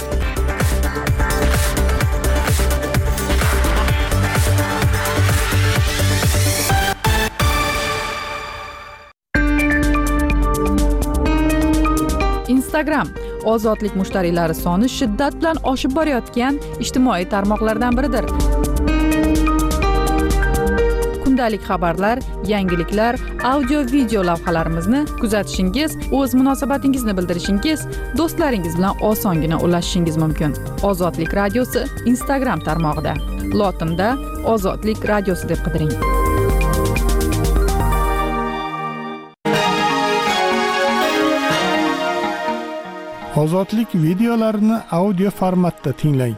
Instagram ozodlik mushtariylari soni shiddat bilan oshib borayotgan ijtimoiy tarmoqlardan biridir. Kundalik xabarlar, yangiliklar, audio-video lavhalarimizni kuzatishingiz, o'z munosabatingizni bildirishingiz, do'stlaringiz bilan osongina ulashishingiz mumkin. Ozodlik radiosi Instagram tarmog'ida. Lotinda Ozodlik radiosi deb qidiring. Ozodlik videolarini audio formatda tinglang.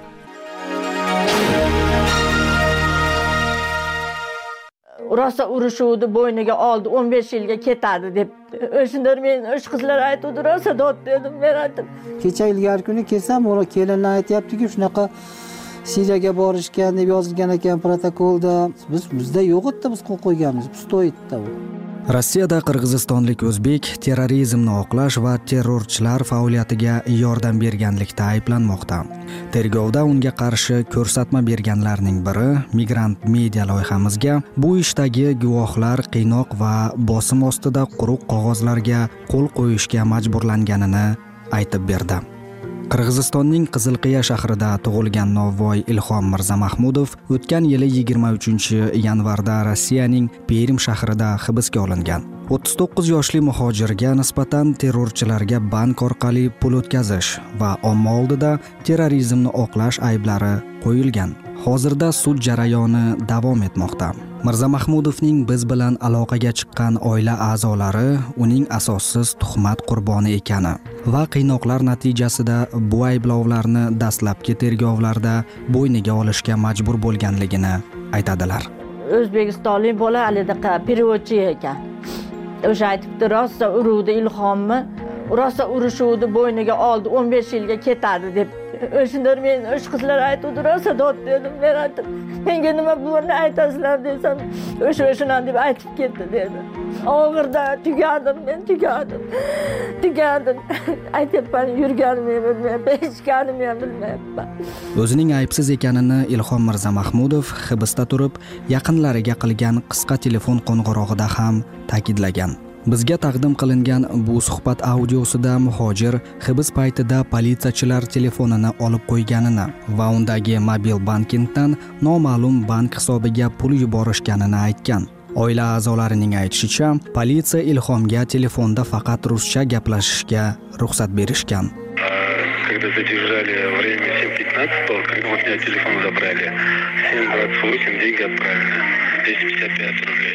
Rosa urushuvdi, bo'yniga oldi, o'n besh yilga ketadi deb. O'shanlar men o'sh qizlar aytdi, rosa dod dedim, men aytdim. Kecha ilgari kuni kelsam, o'la kelinlar aytayaptiki, shunaqa Siriyaga borishgan deb yozilgan ekan protokolda. Biz bizda yo'q edi, biz qo'l qo'yganmiz, pustoy edi u. Rossiyada qirg'izistonlik o'zbek terrorizmni oqlash va terrorchilar faoliyatiga yordam berganlikda ayblanmoqda. Tergovda unga qarshi ko'rsatma berganlarning biri Migrant Media loyihamizga bu ishdagi guvohlar qiynoq va bosim ostida quruq qog'ozlarga qo'l qo'yishga majburlanganini aytib berdi. Qirg'izistonning Qizilqiya shahrida tug'ilgan novvoy Ilhom Mirzamahmudov o'tgan yili yigirma uchinchi yanvarda Rossiyaning Perm shahrida hibsga olingan. o'ttiz to'qqiz yoshli muhojirga nisbatan terrorchilarga bank orqali pul o'tkazish va omma oldida terrorizmni oqlash ayblari qo'yilgan. Hozirda sud jarayoni davom etmoqda. Mirzamahmudovning biz bilan aloqaga chiqqan oila a'zolari uning asossiz tuhmat qurboni ekani va qiynoqlar natijasida bu ayblovlarni dastlabki tergovlarda bo'yniga olishga majbur bo'lganligini aytadilar. O'zbekistonlik bola alidaqa переводчи ekan. O'sha aytibdi, rosa uruvdi Ilhomni, rosa urushuvdi, bo'yniga oldi, o'n besh yilga ketadi deb. O'shanlar men o'sh qizlar aytdi, rosa dod dedim, men aytdim. Menga nima bo'lni aytasizlar desam, o'sha o'shanan deb aytib ketdi dedi. Og'irda tugadim, men tugadim. Tugadim. Aytibman, yurganimni bilmayman, hechganimni ham bilmayman. O'zining aybsiz ekanini Ilhom Mirzamahmudov hibsda turib, yaqinlariga qilgan qisqa telefon qo'ng'irog'ida ham ta'kidlagan. Bizga taqdim qilingan bu suhbat audiosida muhojir hibs paytida politsiyachilar telefonini olib qo'yganini va undagi mobil bankingdan noma'lum bank hisobiga pul yuborishganini aytgan. Oila a'zolarining aytishicha, politsiya Ilhomga telefonda faqat ruscha gaplashishga ruxsat berishgan. Когда задержали время семь пятнадцать, то когда вот меня телефон забрали, семь двадцать восемь деньги отправили, двести пятьдесят пять рублей.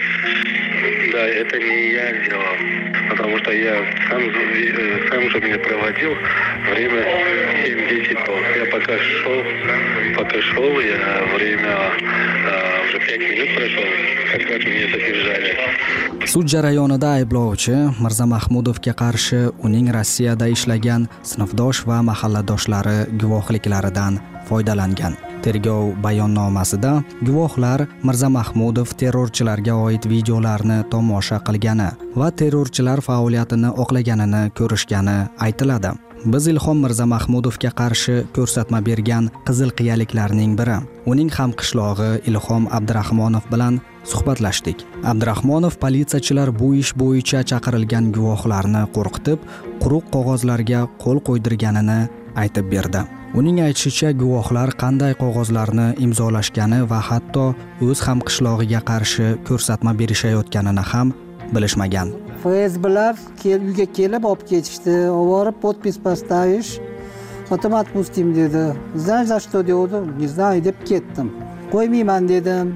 Да, это не я сделал, потому что я сам, сам же меня проводил время семь десять. Я пока шел, пока шел, я время а, уже пять минут прошел, как раз меня задержали. Sud jarayonida ayblovchi Mirzamahmudovga qarshi uning Rossiyada ishlagan sinfdosh va mahalladoshlari guvohliklaridan foydalangan. Tergov bayonnomasida guvohlar Mirza Mahmudov terrorchilarga oid videolarni tomosha qilgani va terrorchilar faoliyatini oqlaganini ko'rishgani aytiladi. Biz Ilhom Mirza Mahmudovga qarshi ko'rsatma bergan qizil qiyaliklarning biri, uning hamqishlog'i Ilhom Abdurahmonov bilan suhbatlashdik. Abdurahmonov politsiyachilar bu ish bo'yicha chaqirilgan guvohlarni qo'rqitib, quruq qog'ozlarga qo'l qo'ydirganini aytib berdi. Uning aytishicha, guvohlar qanday qog'ozlarni imzolashgani va hatto o'z hamqishlog'iga qarshi ko'rsatma berishayotganini ham bilishmagan. F S B'lar uyga kelib olib ketishdi. Oborib podpis поставишь, потом отпустим dedi. Знаешь, за что dedi? Не знаю deb ketdim. Qo'ymayman dedim.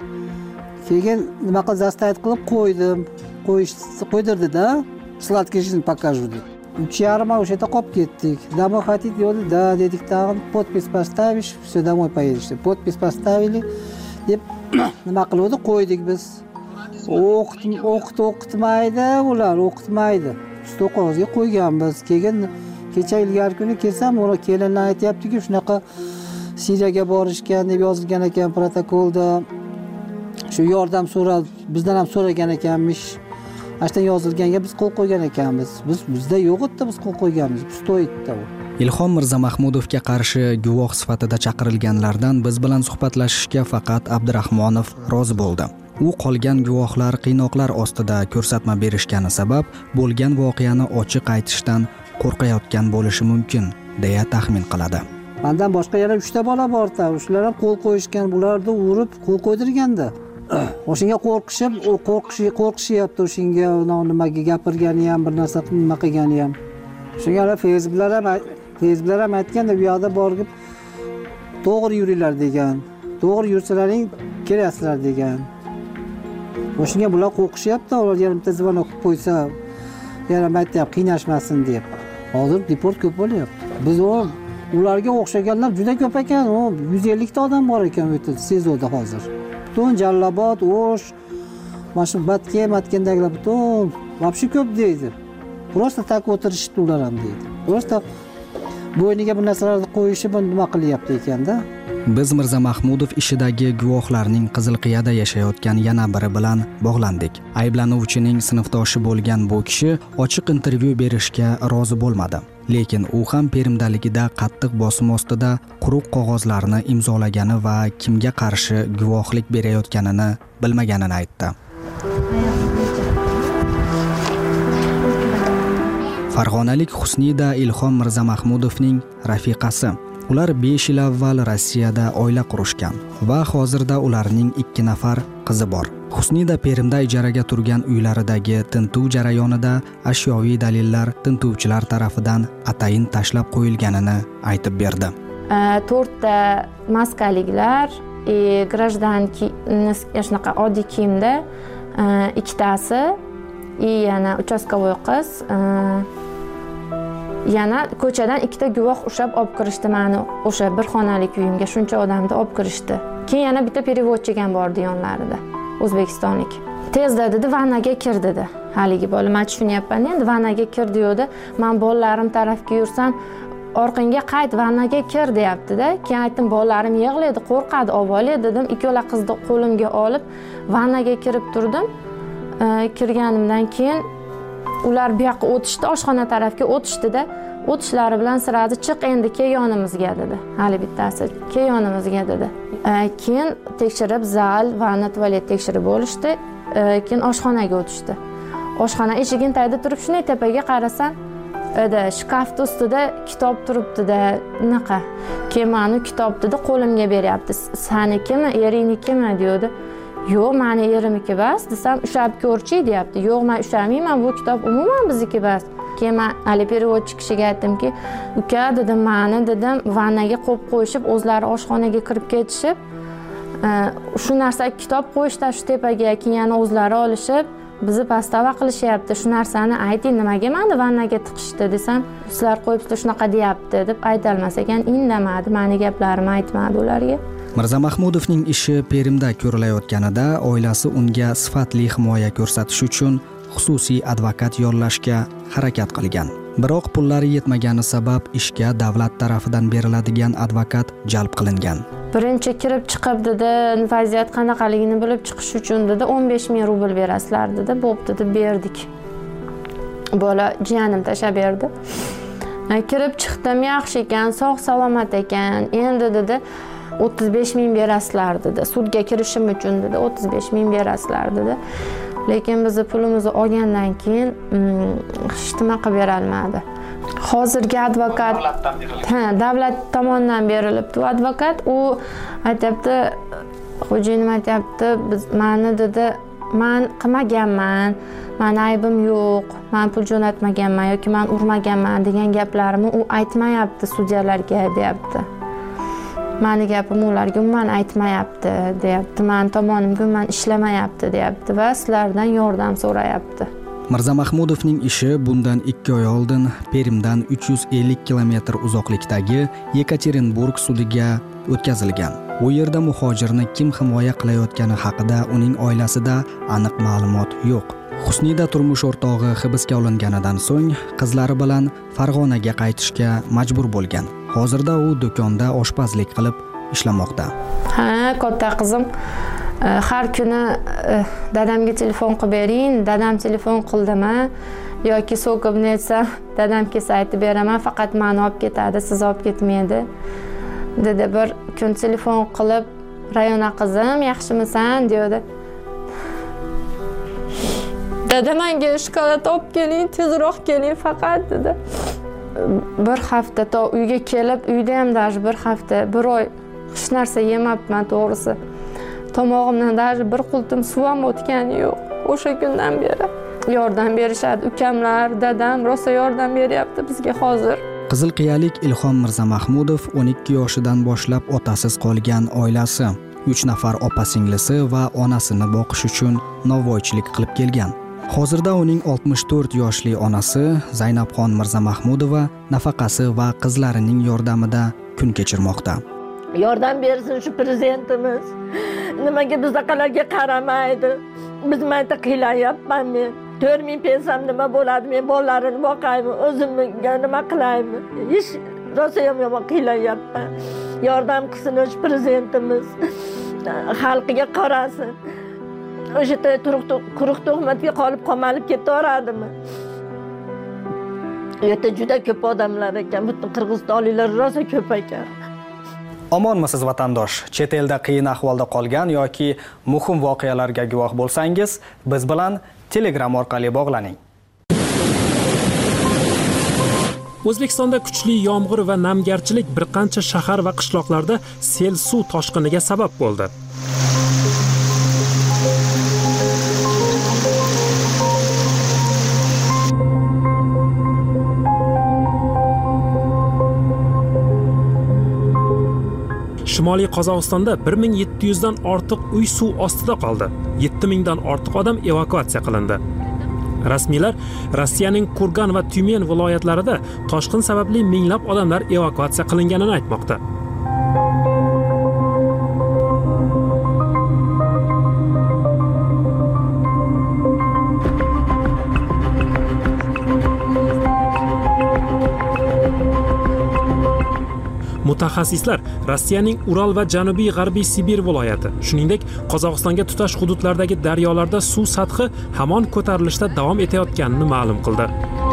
Keyin nima qilib zastavit qilib qo'ydim. Qo'yish qo'ydirdi-da, сладкий жизнь покажу dedi. uch yarim oy o'sha yerda qolib ketdik. Домой хотите dedi? Да, dedik tag'in. Podpis поставишь, все домой поедешь. Podpis поставили deb nima qildi? Qo'ydik biz. O'qit o'qit o'qitmaydi, ular o'qitmaydi. Stol qog'ozga qo'yganmiz. Keyin kecha ilgari kuni kelsam, ular kelinlar aytayaptiki, shunaqa Siriyaga borishgan deb yozilgan ekan protokolda. Shu yordam so'rab, bizdan ham so'ragan ekanmish. Ashtan yozilganga biz qo'l qo'ygan ekanmiz. Biz bizda yo'q edi, biz qo'l qo'yganmiz. Pustoyitda u. Ilhom Mirza Mahmudovga qarshi guvoh sifatida chaqirilganlardan biz bilan suhbatlashishga faqat Abdurahmonov rozi bo'ldi. U qolgan guvohlar qiynoqlar ostida ko'rsatma berishgani sabab bo'lgan voqeani ochiq aytishdan qo'rqayotgan bo'lishi mumkin, deya taxmin qiladi. Mendan boshqa yana uchta bola bor-da, shular ham qo'l qo'yishgan, bularni urib qo'l qo'ydirganda. O'shinga qo'rqishib, u qo'rqishi qo'rqishyapti, o'shinga nimaga gapirgani ham, bir narsa nima qilgani ham. Shunga Facebooklar ham Facebooklar ham aytganda, bu yoqda borib to'g'ri yuringlar degan. To'g'ri yursalaring kelasizlar degan. O'shinga bular qo'rqishyapti, ular yarimta zvonok qilib qo'ysa, yana aytayapti qiynashmasin deb. Hozir deport ko'p bo'lyapti. Biz ularga o'xshaganlar juda ko'p ekan, u yuz ellik ta odam bor ekan o'tib Sezoda hozir. Butun Jallobod, O'sh, mana Batke, Matkendagilar butun вообще ko'p deydi. Просто tak o'tirishdi ular ham deydi. Просто bo'yniga bu narsalarni qo'yishi buni nima qilyapti ekanda? Biz Mirza Mahmudov ishidagi guvohlarning Qizilqiyada yashayotgan yana biri bilan bog'landik. Ayblanuvchining sinfdoshi bo'lgan bu kishi ochiq intervyu berishga rozi bo'lmadi. Lekin u ham Perimdaligida qattiq bosim ostida quruq qog'ozlarni imzolagani va kimga qarshi guvohlik berayotganini bilmaganini aytdi. Farg'onalik Husnida Ilhom Mirza Mahmudovning rafiqasi. Ular besh yil avval Rossiyada oila qurishgan va hozirda ularning ikki nafar qizi bor. Husnida Perimda ijaraga turgan uylaridagi tintuv jarayonida ashyoviy dalillar tintuvchilar tarafidan atayin tashlab qo'yilganini aytib berdi. to'rtta maskaliklar, grajdanki shunaqa oddiy kiyimda ikkitasi, yana uchastkovoy qiz, yana ko'chadan ikkita guvoh ushlab olib kirishdi meni o'sha bir xonalik uyimga, shuncha odamni olib kirishdi. Keyin yana bitta переводчик ham bordi yonlarida, o'zbekistonlik. Tezda dedi, vannaga kir dedi. Haligi bola, men tushunyapman endi, vannaga kir deydi. Men bolalarim tarafga yursam, orqangga qayt, vannaga kir deyapti-da. Keyin aytdim, bolalarim yig'laydi, qo'rqadi, avvalo dedim. Ikkola qizni qo'limga olib vannaga kirib turdim. Kirganimdan keyin ular bu yoqqa o'tishdi, oshxona tarafga o'tishdi-da, o'tishlari bilan siradi chiq endi kel yonimizga dedi. Hali bittasi kel yonimizga dedi. Keyin tekshirib zal, vanna, tualet tekshirib bo'lishdi. Keyin oshxonaga o'tishdi. Oshxona eshigini tagida turib shunday tepaga qarasam, edi shkafning ustida kitob turibdi-da, unaqa. Keyin meni kitobni qo'limga beryapti. Sanikimi, erinigimi deydi. Yo'q, meni erimniki bas desam, ushab ko'rchi deyapti. Yo'q, men ushamayman, bu kitob umuman bizniki bas. Keyin men ali переводчик kishiga aytdimki, uka dedim, meni dedim, vannaga qo'yib qo'yishib, o'zlari oshxonaga kirib ketishib, shu narsa kitob qo'yishda shu tepaga, keyin yana o'zlari olishib, bizni pastava qilishyapti. Shu narsani ayting, nimaga meni vannaga tiqishdi desam, sizlar qo'yibsizlar shunaqa deyapti deb aytolmas ekan, indamadi, meni gaplarimni aytmadi ularga. Mirza Mahmudovning ishi Perimda ko'rilayotganida oilasi unga sifatli himoya ko'rsatish uchun xususiy advokat yollashga harakat qilgan. Biroq pullari yetmagani sabab ishga davlat tarafidan beriladigan advokat jalb qilingan. birinchi kirib chiqib dedi, vaziyat qanaqaligini bilib chiqish uchun dedi o'n besh ming rubl berasizlar dedi. Bo'pti deb berdik. Bola jiyanim tashlab berdi. Kirib chiqdim, yaxshi ekan, sog' salomat ekan. Endi dedi o'ttiz besh ming berasizlar dedi. Sudga kirishim uchun dedi o'ttiz besh ming berasizlar dedi. Lekin biz pulimizni olgandan keyin hech nima qilib bera olmadi. Hozirgi advokat ha, davlat tomonidan berilibdi. Advokat u aytibdi, xo'jayinim aytibdi, biz meni dedi, men qilmaganman, meni aybim yo'q, men pul jo'natmaganman yoki men urmaganman degan gaplarimni u aytmayapti sudyalarga deyapti. Meni gapim ularga umuman aytmayapti deyapti. Men tomonimga umuman ishlamayapti deyapti va sizlardan yordam so'rayapti. Mirzamahmudovning ishi bundan ikki oy oldin Perimdan uch yuz ellik kilometr uzoqlikdagi Yekaterinburg sudiga o'tkazilgan. U yerda muhojirni kim himoya qilayotgani haqida uning oilasida aniq ma'lumot yo'q. Husnida turmush o'rtog'i hibsga olinganidan so'ng qizlari bilan Farg'onaga qaytishga majbur bo'lgan. Hozirda u do'konda oshpazlik qilib ishlamoqda. Ha, katta qizim har kuni dadamga telefon qilib bering, dadam telefon qildimi yoki so'kib netsa, dadam kelsa aytib beraman, faqat meni olib ketadi, siz olib ketmaydi. Dedi bir kun telefon qilib, Rayona qizim, yaxshimisan dedi. Dada menga shokolad olib keling, tezroq keling faqat dedi. Bir hafta to uyga kelib, uyda ham даже bir hafta, bir oy hech narsa yemabman to'g'risi. Tomog'imdan даже bir qultum suv ham o'tgani yo'q. O'sha kundan beri yordam berishadi. Ukamlar, dadam rosa yordam beryapti bizga hozir. Qizilqiyalik Ilhom Mirzamahmudov o'n ikki yoshidan boshlab otasiz qolgan oilasi, uch nafar opa-singlisi va onasini boqish uchun novvoychilik qilib kelgan. Hozirda uning oltmish to'rt yoshli onasi Zaynabxon Mirzamahmudova nafaqasi va qizlarining yordamida kun kechirmoqda. Yordam bersin shu prezidentimiz. Nimaga bizaqalarga qaramaydi? Biz mayda qilyapman men. to'rt ming pensiyam nima bo'ladi? Men bolalarimni boqaymi, o'zimga nima qilaymi? Hech rosa ham yomon qilyapman. Yordam qilsin shu prezidentimiz. Xalqiga qarasin. O'sha quruq tuhmatga qolib qomalib ketaveradimi? Yerda juda ko'p odamlar ekan, butun qirg'izistonliklar rosa ko'p ekan. Omonmisiz vatandosh? Chet elda qiyin ahvolda qolgan yoki muhim voqealarga guvoh bo'lsangiz, biz bilan Telegram orqali bog'laning. O'zbekistonda kuchli yomg'ir va namgarchilik bir qancha shahar va qishloqlarda sel suv toshqiniga sabab bo'ldi. Shimoliy Qozog'istonda bir ming yetti yuz dan ortiq uy suv ostida qoldi. yetti ming dan ortiq odam evakuatsiya qilindi. Rasmiylar Rossiyaning Kurgan va Tyumen viloyatlarida toshqin sababli minglab odamlar evakuatsiya qilinganini aytmoqda. Mutaxassislar Rossiyaning Ural va Janubiy G'arbiy Sibir viloyati, shuningdek Qozog'istonga tutash hududlardagi daryolarda suv sathi hamon ko'tarilishda davom etayotganini ma'lum qildi.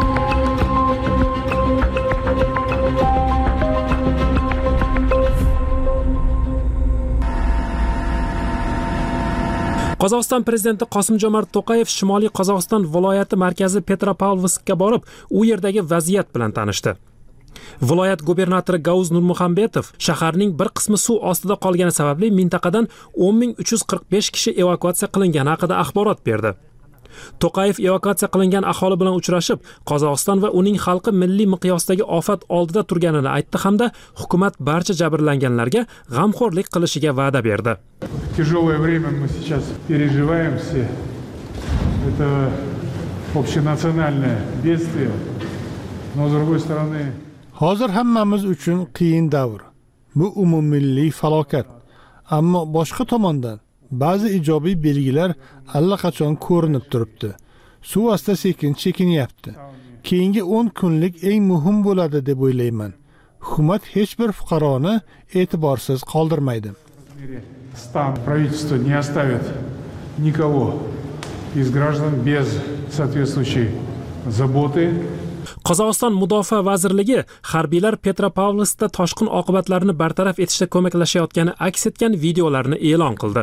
Qozog'iston prezidenti Qosim-Jomart To'qayev Shimoliy Qozog'iston viloyati markazi Petropavlovskga borib, u yerdagi vaziyat bilan tanishdi. Viloyat gubernatori Gavuz Nurmuhammedov shaharning bir qismi suv ostida qolgani sababli mintaqadan o'n ming uch yuz qirq besh kishi evakuatsiya qilingani haqida axborot berdi. To'qayev evakuatsiya qilingan aholi bilan uchrashib, Qozog'iston va uning xalqi milliy miqyosdagi ofat oldida turganini aytdi hamda hukumat barcha jabrlanganlarga g'amxo'rlik qilishiga va'da berdi. Тяжелое время мы сейчас переживаем все. Это общенациональное бедствие. Но с другой стороны, hozir hammamiz uchun qiyin davr. Bu umummilliy falokat. Ammo boshqa tomondan ba'zi ijobiy belgilar allaqachon ko'rinib turibdi. Suv asta sekin chekinyapti. Keyingi o'n kunlik eng muhim bo'ladi deb o'ylayman. hukumat hech bir fuqaroni e'tiborsiz qoldirmaydi. Стан правительство не оставит никого из граждан без соответствующей заботы. Qozog'iston Mudofaa vazirligi harbiylar Petropavlovskda toshqin oqibatlarini bartaraf etishda ko'maklashayotgani aks etgan videolarni e'lon qildi.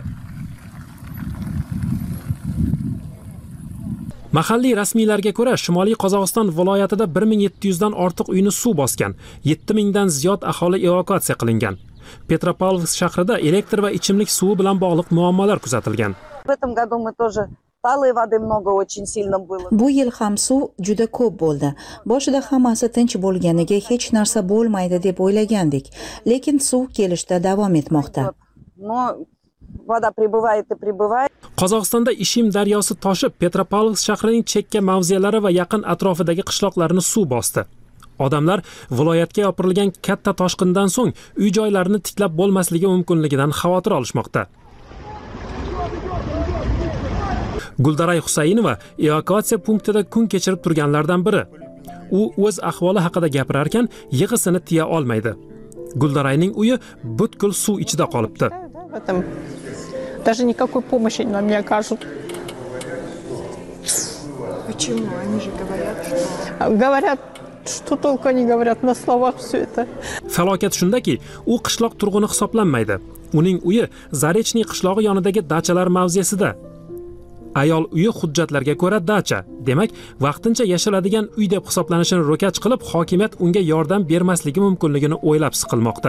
Mahalliy rasmiylarga ko'ra, Shimoliy Qozog'iston viloyatida bir ming yetti yuz dan ortiq uyni suv bosgan, yetti ming dan ziyod aholi evakuatsiya qilingan. Petropavlovsk shahrida elektr va ichimlik suvi bilan bog'liq muammolar kuzatilgan. Bu yil ham suv juda ko'p bo'ldi. Boshida hammasi tinch bo'lganiga hech narsa bo'lmaydi deb o'ylagandik, lekin suv kelishda davom etmoqda. Qozog'istonda Ishim daryosi toshib, Petropavlovsk shahrining chekka mavzelari va yaqin atrofidagi qishloqlarni suv bosdi. Odamlar viloyatga yopirilgan katta toshqindan so'ng uy-joylarini tiklab bo'lmasligi mumkinligidan xavotir olishmoqda. Guldaray Husaynova evakuatsiya punktida kun kechirib turganlardan biri. U o'z ahvoli haqida gapirar ekan, yig'isini tiya olmaydi. Guldarayning uyi butkul suv ichida qolibdi. Даже никакой помощи нам не окажут. Почему? Они же говорят, что... Говорят, что только они говорят на словах все это. Falokat shundaki, u qishloq turg'uni hisoblanmaydi. Uning uyi Zarechniy qishlog'i yonidagi dachalar mavzesida. Ayol uyi hujjatlarga ko'ra dacha, demak, vaqtincha yashiladigan uy deb hisoblanishini ro'kach qilib, hokimiyat unga yordam bermasligi mumkinligini o'ylab siqilmoqda.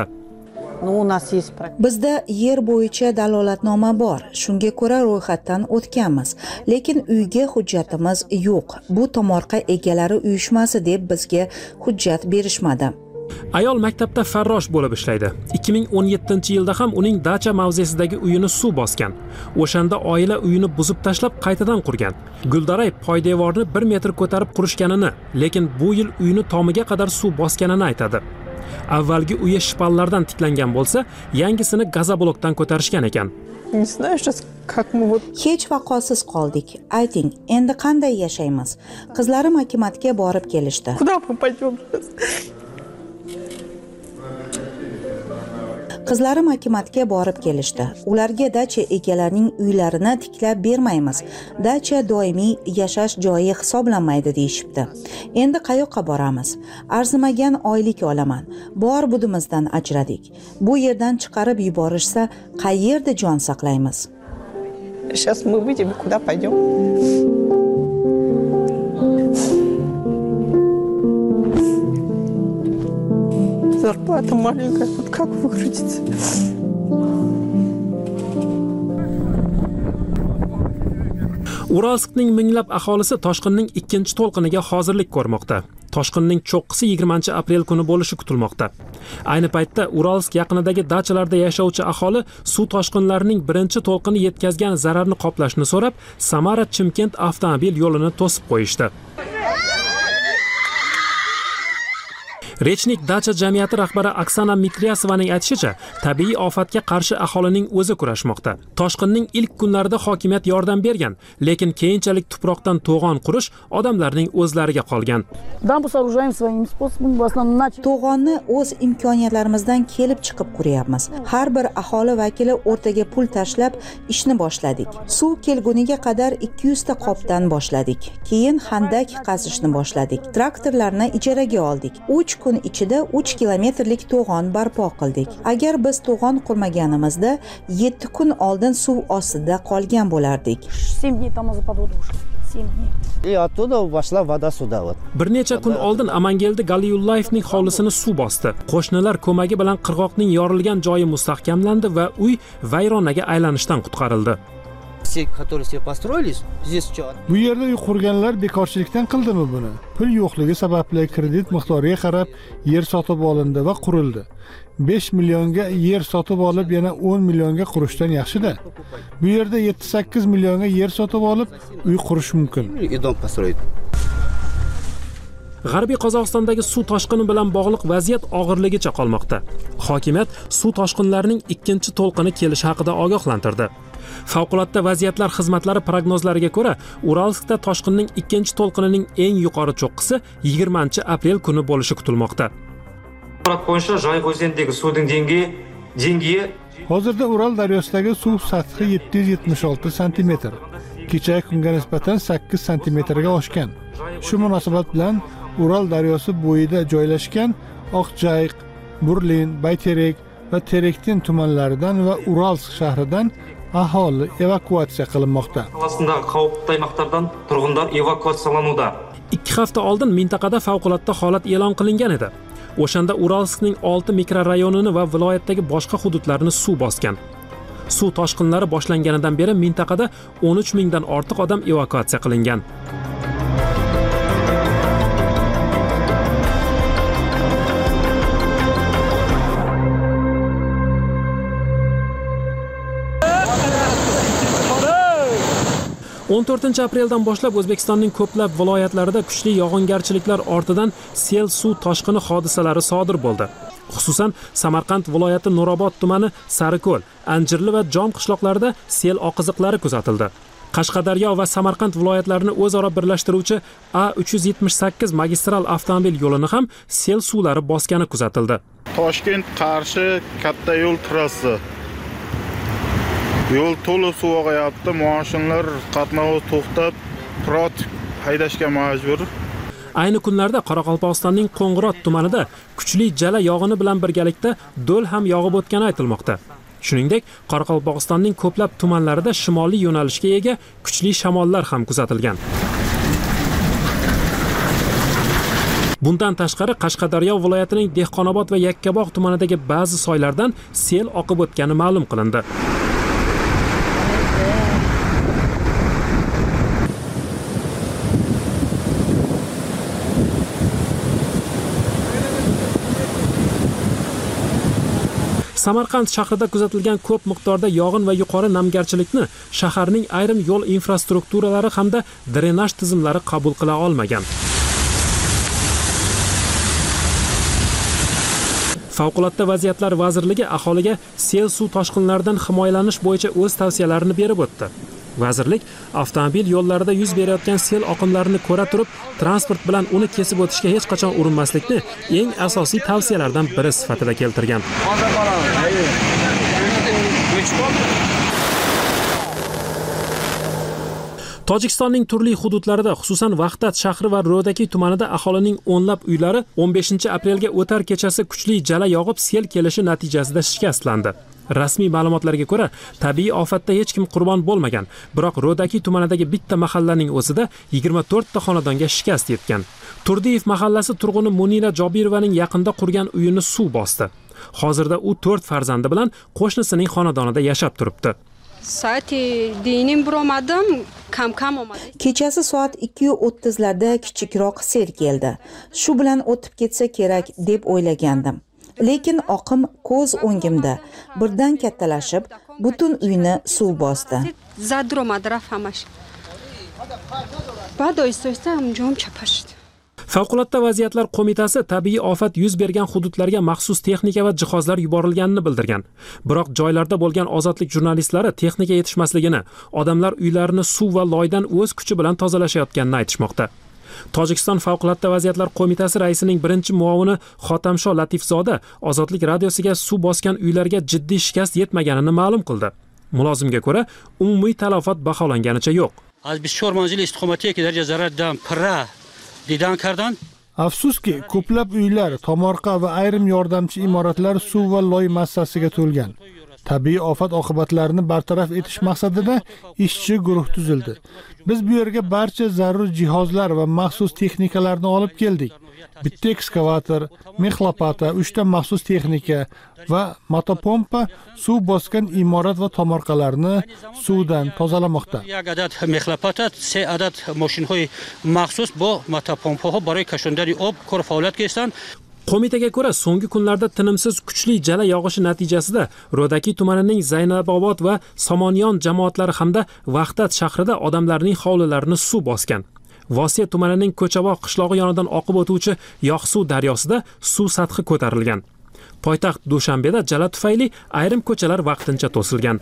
Bizda yer bo'yicha dalolatnoma bor. Shunga ko'ra ro'yxatdan o'tganmiz, lekin uyga hujjatimiz yo'q. Bu tomorqa egalari uyushmasi deb bizga hujjat berishmadi. Ayol maktabda farrosh bo'lib ishlaydi. ikki ming o'n yettinchi yilda ham uning dacha mavzesidagi uyini suv bosgan. O'shanda oila uyini buzib tashlab qaytadan qurgan. Guldaray poydevorni bir metr ko'tarib qurishganini, lekin bu yil uyini tomiga qadar suv bosganini aytadi. Avvalgi uyi shpallardan tiklangan bo'lsa, yangisini gazoblokdan ko'tarishgan ekan. Hech vaqosiz qoldik. Ayting, endi qanday yashaymiz? Qizlarim hukumatga borib kelishdi. Qizlarim hukumatga borib kelishdi. Ularga dacha egalarining uylarini tiklab bermaymiz. Dacha doimiy yashash joyi hisoblanmaydi deyishibdi. Endi qayoqqa boramiz? Arzimagan oylik olaman. Bor budimizdan ajradik. Bu yerdan chiqarib yuborishsa, qayerda jon saqlaymiz? Сейчас мы выйдем, куда пойдем? Зарплата маленькая, вот как выкрутиться? Uralskning minglab aholisi toshqinning ikkinchi to'lqiniga hozirlik ko'rmoqda. Toshqinning cho'qqisi yigirmanchi aprel kuni bo'lishi kutilmoqda. Ayni paytda Uralsk yaqinidagi dachalarda yashovchi aholi suv toshqinlarining birinchi to'lqini yetkazgan zararni qoplashni so'rab, Samara-Chimkent avtomobil yo'lini to'sib qo'yishdi. Rechnik dacha jamiyati rahbari Oksana Mitriasovaning aytishicha, tabiiy ofatga qarshi aholining o'zi kurashmoqda. Toshqinning ilk kunlarida hokimiyat yordam bergan, lekin keyinchalik tuproqdan to'g'on qurish odamlarning o'zlariga qolgan. To'g'onni o'z imkoniyatlarimizdan kelib chiqib quryapmiz. Har bir aholi vakili o'rtaga pul tashlab ishni boshladik. Suv kelguniga qadar ikki yuz ta qopdan boshladik. Keyin xandak qazishni boshladik. Traktorlarni ijaraga oldik. uch kun ichida uch kilometrlik to'g'on barpo qildik. Agar biz to'g'on qurmaganimizda yetti kun oldin suv ostida qolgan bo'lardik. Bir necha kun oldin Amangelda Galiyullayevning hovlisini suv bosdi. Qo'shnilar ko'magi bilan qirg'oqning yorilgan joyi mustahkamlandi va uy vayronaga aylanishdan qutqarildi. Bu yerda uy qurganlar bekorchilikdan qildimi buni? Pul yo'qligi sababli kredit miqdoriga qarab yer sotib olindi va qurildi. besh millionga yer sotib olib yana o'n millionga qurishdan yaxshi-da. Bu yerda yetti sakkiz millionga yer sotib olib uy qurish mumkin. G'arbiy Qozog'istondagi suv toshqini bilan bog'liq vaziyat og'irligicha qolmoqda. Hokimiyat suv toshqinlarining ikkinchi to'lqini kelishi haqida ogohlantirdi. Favqulodda vaziyatlar xizmatlari prognozlariga ko'ra, Uralskda toshqinning ikkinchi to'lqinining eng yuqori cho'qqisi yigirmanchi aprel kuni bo'lishi kutilmoqda. bo'yicha Jayq o'zendagi suvning dengiyi dengiyi hozirda Ural daryosidagi suv sathi yetti yuz yetmish olti santimetr. Kechagi kunga nisbatan sakkiz santimetrga oshgan. Shu munosabat bilan Ural daryosi bo'yida joylashgan Oqjayq, Burlin, Bayterek va Terektin tumanlaridan va Uralsk shahridan aholi evakuatsiya qilinmoqda. Qalasındagi xavfli aymoqlardan turg'unlar evakuatsiyalanmoqda. ikki hafta oldin mintaqada favqulodda holat e'lon qilingan edi. O'shanda Uralskning olti mikrorayonini va viloyatdagi boshqa hududlarini suv bosgan. Suv toshqinlari boshlanganidan beri mintaqada o'n uch mingdan ortiq odam evakuatsiya qilingan. o'n to'rtinchi apreldan boshlab O'zbekistonning ko'plab viloyatlarida kuchli yog'ingarchiliklar ortidan sel suv toshqini hodisalari sodir bo'ldi. Xususan, Samarqand viloyati Nurobod tumani Sariko'l, Anjirli va Jom qishloqlarida sel oqiziqlari kuzatildi. Qashqadaryo va Samarqand viloyatlarini o'zaro birlashtiruvchi A uch yuz yetmish sakkiz magistral avtomobil yo'lini ham sel suvlari bosgani kuzatildi. Toshkent Qarshi katta yo'l trassasi. Yo'l to'liq suv og'ayapti, mashinlar qatnovi to'xtab, pirot haydashga majbur. Ayni kunlarda Qoraqalpog'istonning Qo'ng'irot tumanida kuchli jala yog'ini bilan birgalikda do'l ham yog'ib o'tgani aytilmoqda. Shuningdek, Qoraqalpog'istonning ko'plab tumanlarida shimoliy yo'nalishga ega kuchli shamollar ham kuzatilgan. Bundan tashqari Qashqadaryo viloyatining Dehqonobod va Yakkabog' tumanidagi ba'zi soylardan sel oqib o'tgani ma'lum qilindi. Samarqand shahrida kuzatilgan ko'p miqdorda yog'in va yuqori namgarchilikni shaharning ayrim yo'l infrastrukturalari hamda drenaj tizimlari qabul qila olmagan. Favqulodda vaziyatlar vazirligi aholiga sel suv toshqinlaridan himoyalanish bo'yicha o'z tavsiyalarini berib o'tdi. Vazirlik avtomobil yo'llarida yuz berayotgan sel oqimlarini ko'ra turib, transport bilan uni kesib o'tishga hech qachon urinmaslikni eng asosiy tavsiyalardan biri sifatida keltirgan. Tojikistonning turli hududlarida, xususan Vahdat shahri va Ro'daki tumanida aholining o'nlab uylari o'n beshinchi aprelga o'tar kechasi kuchli jala yog'ib sel kelishi natijasida shikastlandi. Rasmiy ma'lumotlarga ko'ra, tabiiy ofatda hech kim qurbon bo'lmagan, biroq Ro'daki tumanidagi bitta mahallaning o'zida yigirma to'rt ta xonadonga shikast yetgan. Turdiyev mahallasi turg'uni Munira Jobirovaning yaqinda qurgan uyini suv bosdi. Hozirda u to'rt farzandi bilan qo'shnisining xonadonida yashab turibdi. Soati dinim buromadim, kam-kam omadi. Kechasi soat ikki o'ttiz larda kichikroq sel keldi. Shu bilan o'tib ketsa kerak deb o'ylagandim. Lekin oqim ko'z o'ngimda birdan kattalashib, butun uyni suv bosdi. Zadromad rafamash. Ba'd oysta-oysta jom chapashdi. Favqulodda vaziyatlar qo'mitasi tabiiy ofat yuz bergan hududlarga maxsus texnika va jihozlar yuborilganini bildirgan. Biroq joylarda bo'lgan ozodlik jurnalistlari texnika yetishmasligini, odamlar uylarini suv va loydan o'z kuchi bilan tozalashayotganini aytishmoqda. Tojikiston Favqulodda vaziyatlar qo'mitasi raisining birinchi muovini Xotamsho Latifzoda Ozodlik radiosiga suv bosgan uylarga jiddiy shikast yetmaganini ma'lum qildi. Mulozimga ko'ra, umumiy talafot baholanganicha yo'q. Az بیست و چهار manzil istiqomatiga ki darja zarar dam pira didan kardan. Afsuski, ko'plab uylar, tomorqa va ayrim yordamchi imoratlar suv va loy massasiga to'lgan. Tabiiy ofat oqibatlarini bartaraf etish maqsadida ishchi guruh tuzildi. Biz bu yerga barcha zarur jihozlar va maxsus texnikalarni olib keldik. Bitta ekskavator, mexlopata, uchta maxsus texnika va motopompa suv bosgan imorat va tomorqalarni suvdan tozalamoqda. یک عدد مخلپات، سه عدد ماشین‌های مخصوص با مotopompa برای کشاندن آب کار فعالیت کردند. Qo'mitaga ko'ra, so'nggi kunlarda tinimsiz kuchli jala yog'ishi natijasida Ro'daki tumanining Zaynabobod va Somonyon jamoatlari hamda Vahdat shahrida odamlarning hovlilarini suv bosgan. Vosiya tumanining Ko'chavoq qishlog'i yonidan oqib o'tuvchi Yoqsuv daryosida suv sathi ko'tarilgan. Poytaxt Dushanbeda jala tufayli ayrim ko'chalar vaqtincha to'silgan.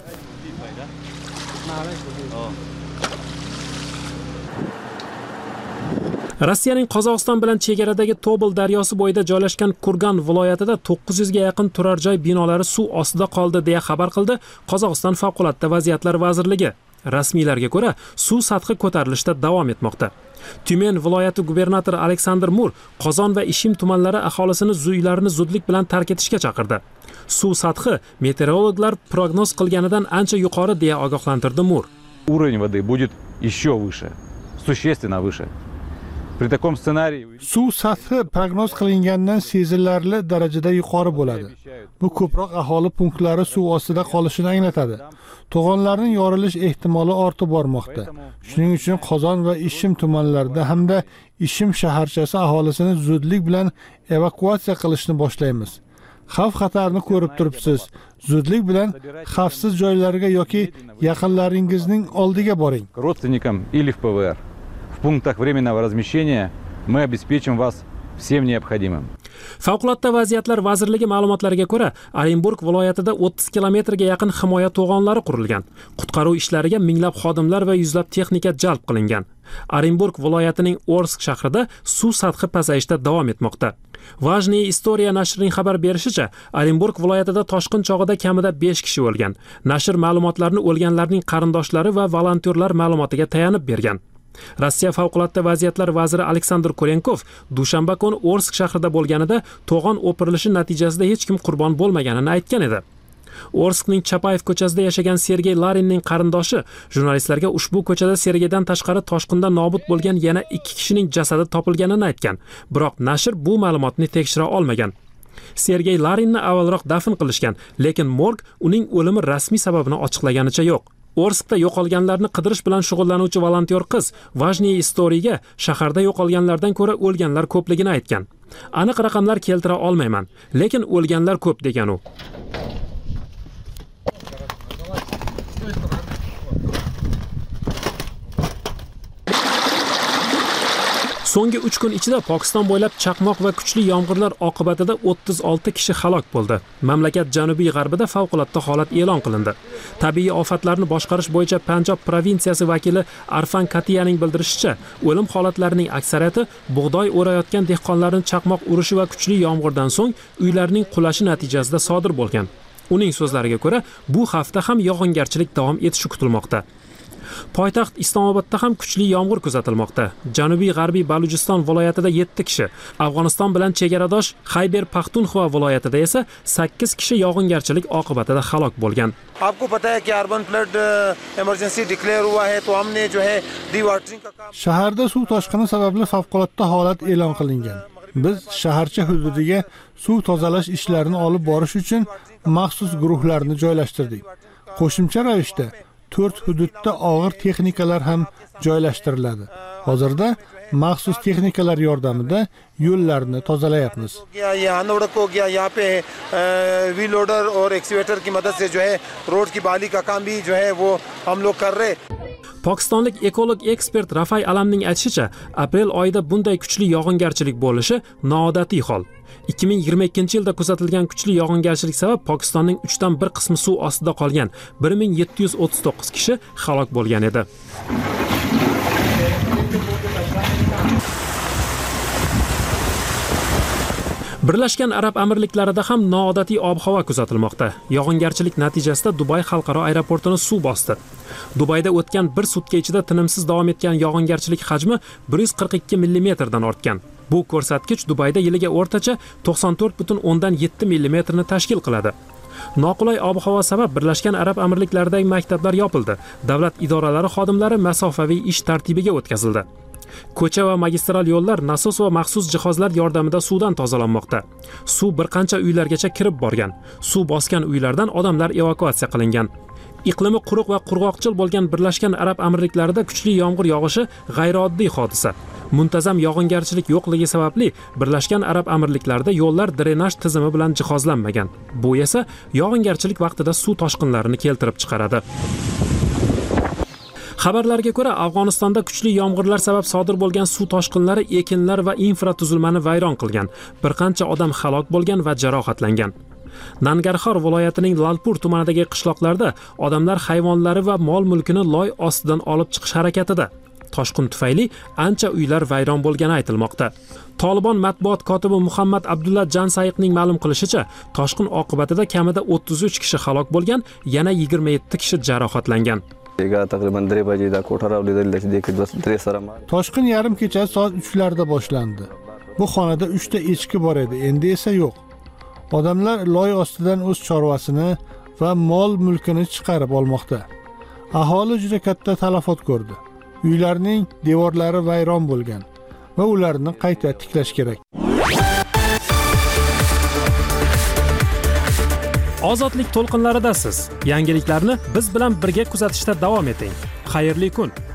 Rossiyaning Qozog'iston bilan chegaradagi Tobol daryosi bo'yida joylashgan Kurgan viloyatida to'qqiz yuz ga yaqin turar joy binolari suv ostida qoldi deya xabar qildi Qozog'iston favqulodda vaziyatlar vazirligi. Rasmiylarga ko'ra, suv sathi ko'tarilishda davom etmoqda. Tyumen viloyati gubernatori Aleksandr Mur Qozon va Ishim tumanlari aholisini uylarini zudlik bilan tark etishga chaqirdi. Suv sathi meteorologlar prognoz qilganidan ancha yuqori deya ogohlantirdi Mur. Уровень воды будет еще выше, существенно выше. При таком сценарии suv sathi prognoz qilingandan sezilarli darajada yuqori bo'ladi. Bu ko'proq aholi punktlari suv ostida qolishini anglatadi. To'g'onlarning yorilish ehtimoli ortib bormoqda. Shuning uchun Qozon va Ishim tumanlarida hamda Ishim shaharchasi aholisini zudlik bilan evakuatsiya qilishni boshlaymiz. Xavf xatarni ko'rib turibsiz. Zudlik bilan xavfsiz joylarga yoki yaqinlaringizning oldiga boring. Родственникам или в ПВР. В пунктах временного размещения мы обеспечим вас всем необходимым. Favqulodda vaziyatlar vazirligi ma'lumotlariga ko'ra, Orenburg viloyatida o'ttiz kilometrga yaqin himoya to'g'onlari qurilgan. Qutqaruv ishlariga minglab xodimlar va yuzlab texnika jalb qilingan. Orenburg viloyatining Orsk shahrida suv sathi pasayishda davom etmoqda. Vajniya Istoriya nashrining xabar berishicha, Orenburg viloyatida toshqin chog'ida kamida besh kishi o'lgan. Nashr ma'lumotlarni o'lganlarning qarindoshlari va volontyorlar ma'lumotiga tayanib bergan. Rossiya favqulodda vaziyatlar vaziri Aleksandr Korenkov dushanba kuni Orsk shahrida bo'lganida to'g'on o'pirilishi natijasida hech kim qurbon bo'lmaganini aytgan edi. Orskning Chapayev ko'chasida yashagan Sergey Larinning qarindoshi jurnalistlarga ushbu ko'chada Sergeydan tashqari toshqinda nobud bo'lgan yana ikki kishining jasadi topilganini aytgan. Biroq nashr bu ma'lumotni tekshira olmagan. Sergey Larinni avvalroq dafn qilishgan, lekin morg uning o'limi rasmiy sababini ochiqlaganicha yo'q. Orskda yo'qolganlarni qidirish bilan shug'ullanuvchi volontyor qiz Vajniya Istoriyaga shaharda yo'qolganlardan ko'ra o'lganlar ko'pligini aytgan. Aniq raqamlar keltira olmayman, lekin o'lganlar ko'p degan u. So'nggi uch kun ichida Pokiston bo'ylab chaqmoq va kuchli yomg'irlar oqibatida o'ttiz olti kishi halok bo'ldi. Mamlakat janubiy g'arbida favqulodda holat e'lon qilindi. Tabiiy ofatlarni boshqarish bo'yicha Panjob provinsiyasi vakili Arfan Katiyaning bildirishicha, o'lim holatlarining aksariyati bug'doy o'rayotgan dehqonlarning chaqmoq urishi va kuchli yomg'irdan so'ng uylarining qulashi natijasida sodir bo'lgan. Uning so'zlariga ko'ra, bu hafta ham yog'ingarchilik davom etishi kutilmoqda. Poytaxt Islomobodda ham kuchli yomg'ir kuzatilmoqda. Janubiy g'arbiy Balujiston viloyatida yetti kishi, Afg'oniston bilan chegaradosh Xayber Paxtunxva viloyatida esa sakkiz kishi yog'ingarchilik oqibatida halok bo'lgan. आपको पता है कि urban flood emergency declare हुआ है तो हमने जो है डिवाटरिंग का काम Shaharda suv toshqini sababli favqulodda holat e'lon qilingan. Biz shaharcha hududiga suv tozalash ishlarini olib borish uchun maxsus guruhlarni joylashtirdik. Qo'shimcha ravishda to'rt hududda og'ir texnikalar ham joylashtiriladi. Hozirda maxsus texnikalar yordamida yo'llarni tozalayapmiz. यहाँ हो गया यहाँ पे wheel loader और एक्सीवेटर की मदद से जो है रोड की बाली का काम भी जो है वो हम लोग कर रहे Pokistonlik ekolog ekspert Rafay Alamning aytishicha, aprel oyida bunday kuchli yog'ingarchilik bo'lishi noodatiy hol. ikki ming yigirma ikkinchi yilda kuzatilgan kuchli yog'ingarchilik sabab Pokistonning uchdan bir qismi suv ostida qolgan bir ming yetti yuz o'ttiz to'qqiz kishi halok bo'lgan edi. Birlashgan Arab Amirliklarida ham noodatiy ob-havo kuzatilmoqda. Yog'ingarchilik natijasida Dubay xalqaro aeroportini suv bosdi. Dubayda o'tgan bir sutka ichida tinimsiz davom etgan yog'ingarchilik hajmi bir yuz qirq ikki millimetrdan ortgan. Bu ko'rsatkich Dubayda yiliga o'rtacha to'qson to'rt butun o'ndan yetti millimetrni tashkil qiladi. Noqulay ob-havo sabab Birlashgan Arab Amirliklaridagi maktablar yopildi. Davlat idoralari xodimlari masofaviy ish tartibiga o'tkazildi. Ko'cha va magistral yo'llar nasos va maxsus jihozlar yordamida suvdan tozalanmoqda. Suv bir qancha uylargacha kirib borgan. Suv bosgan uylardan odamlar evakuatsiya qilingan. Iqlimi quruq va qurg'oqchil bo'lgan Birlashgan Arab Amirliklarida kuchli yomg'ir yog'ishi g'ayrioddiy hodisa. Muntazam yog'ingarchilik yo'qligi sababli Birlashgan Arab Amirliklarida yo'llar drenaj tizimi bilan jihozlanmagan. Bu esa yog'ingarchilik vaqtida suv toshqinlarini keltirib chiqaradi. Xabarlarga ko'ra, Afg'onistonda kuchli yomg'irlar sabab sodir bo'lgan suv toshqinlari ekinlar va infratuzilmani vayron qilgan. Bir qancha odam halok bo'lgan va jarohatlangan. Nangarxor viloyatining Lalpur tumanidagi qishloqlarda odamlar hayvonlari va mol-mulkini loy ostidan olib chiqish harakatida. toshqin tufayli ancha uylar vayron bo'lgani aytilmoqda. Tolibon matbuot kotibi Muhammad Abdulla Jansayiqning ma'lum qilishicha, toshqin oqibatida kamida o'ttiz uch kishi halok bo'lgan, yana yigirma yetti kishi jarohatlangan. Toshqin yarim kecha soat uchlarda boshlandi. Bu xonada uchta echki bor edi, endi esa yo'q. Odamlar loy ostidan o'z chorvasini va mol mulkini chiqarib olmoqda. Aholi juda katta talafot ko'rdi. Uylarning devorlari vayron bo'lgan va ularni qayta tiklash kerak. Ozodlik to'lqinlaridasiz. Yangiliklarni biz bilan birga kuzatishda davom eting. Xayrli kun.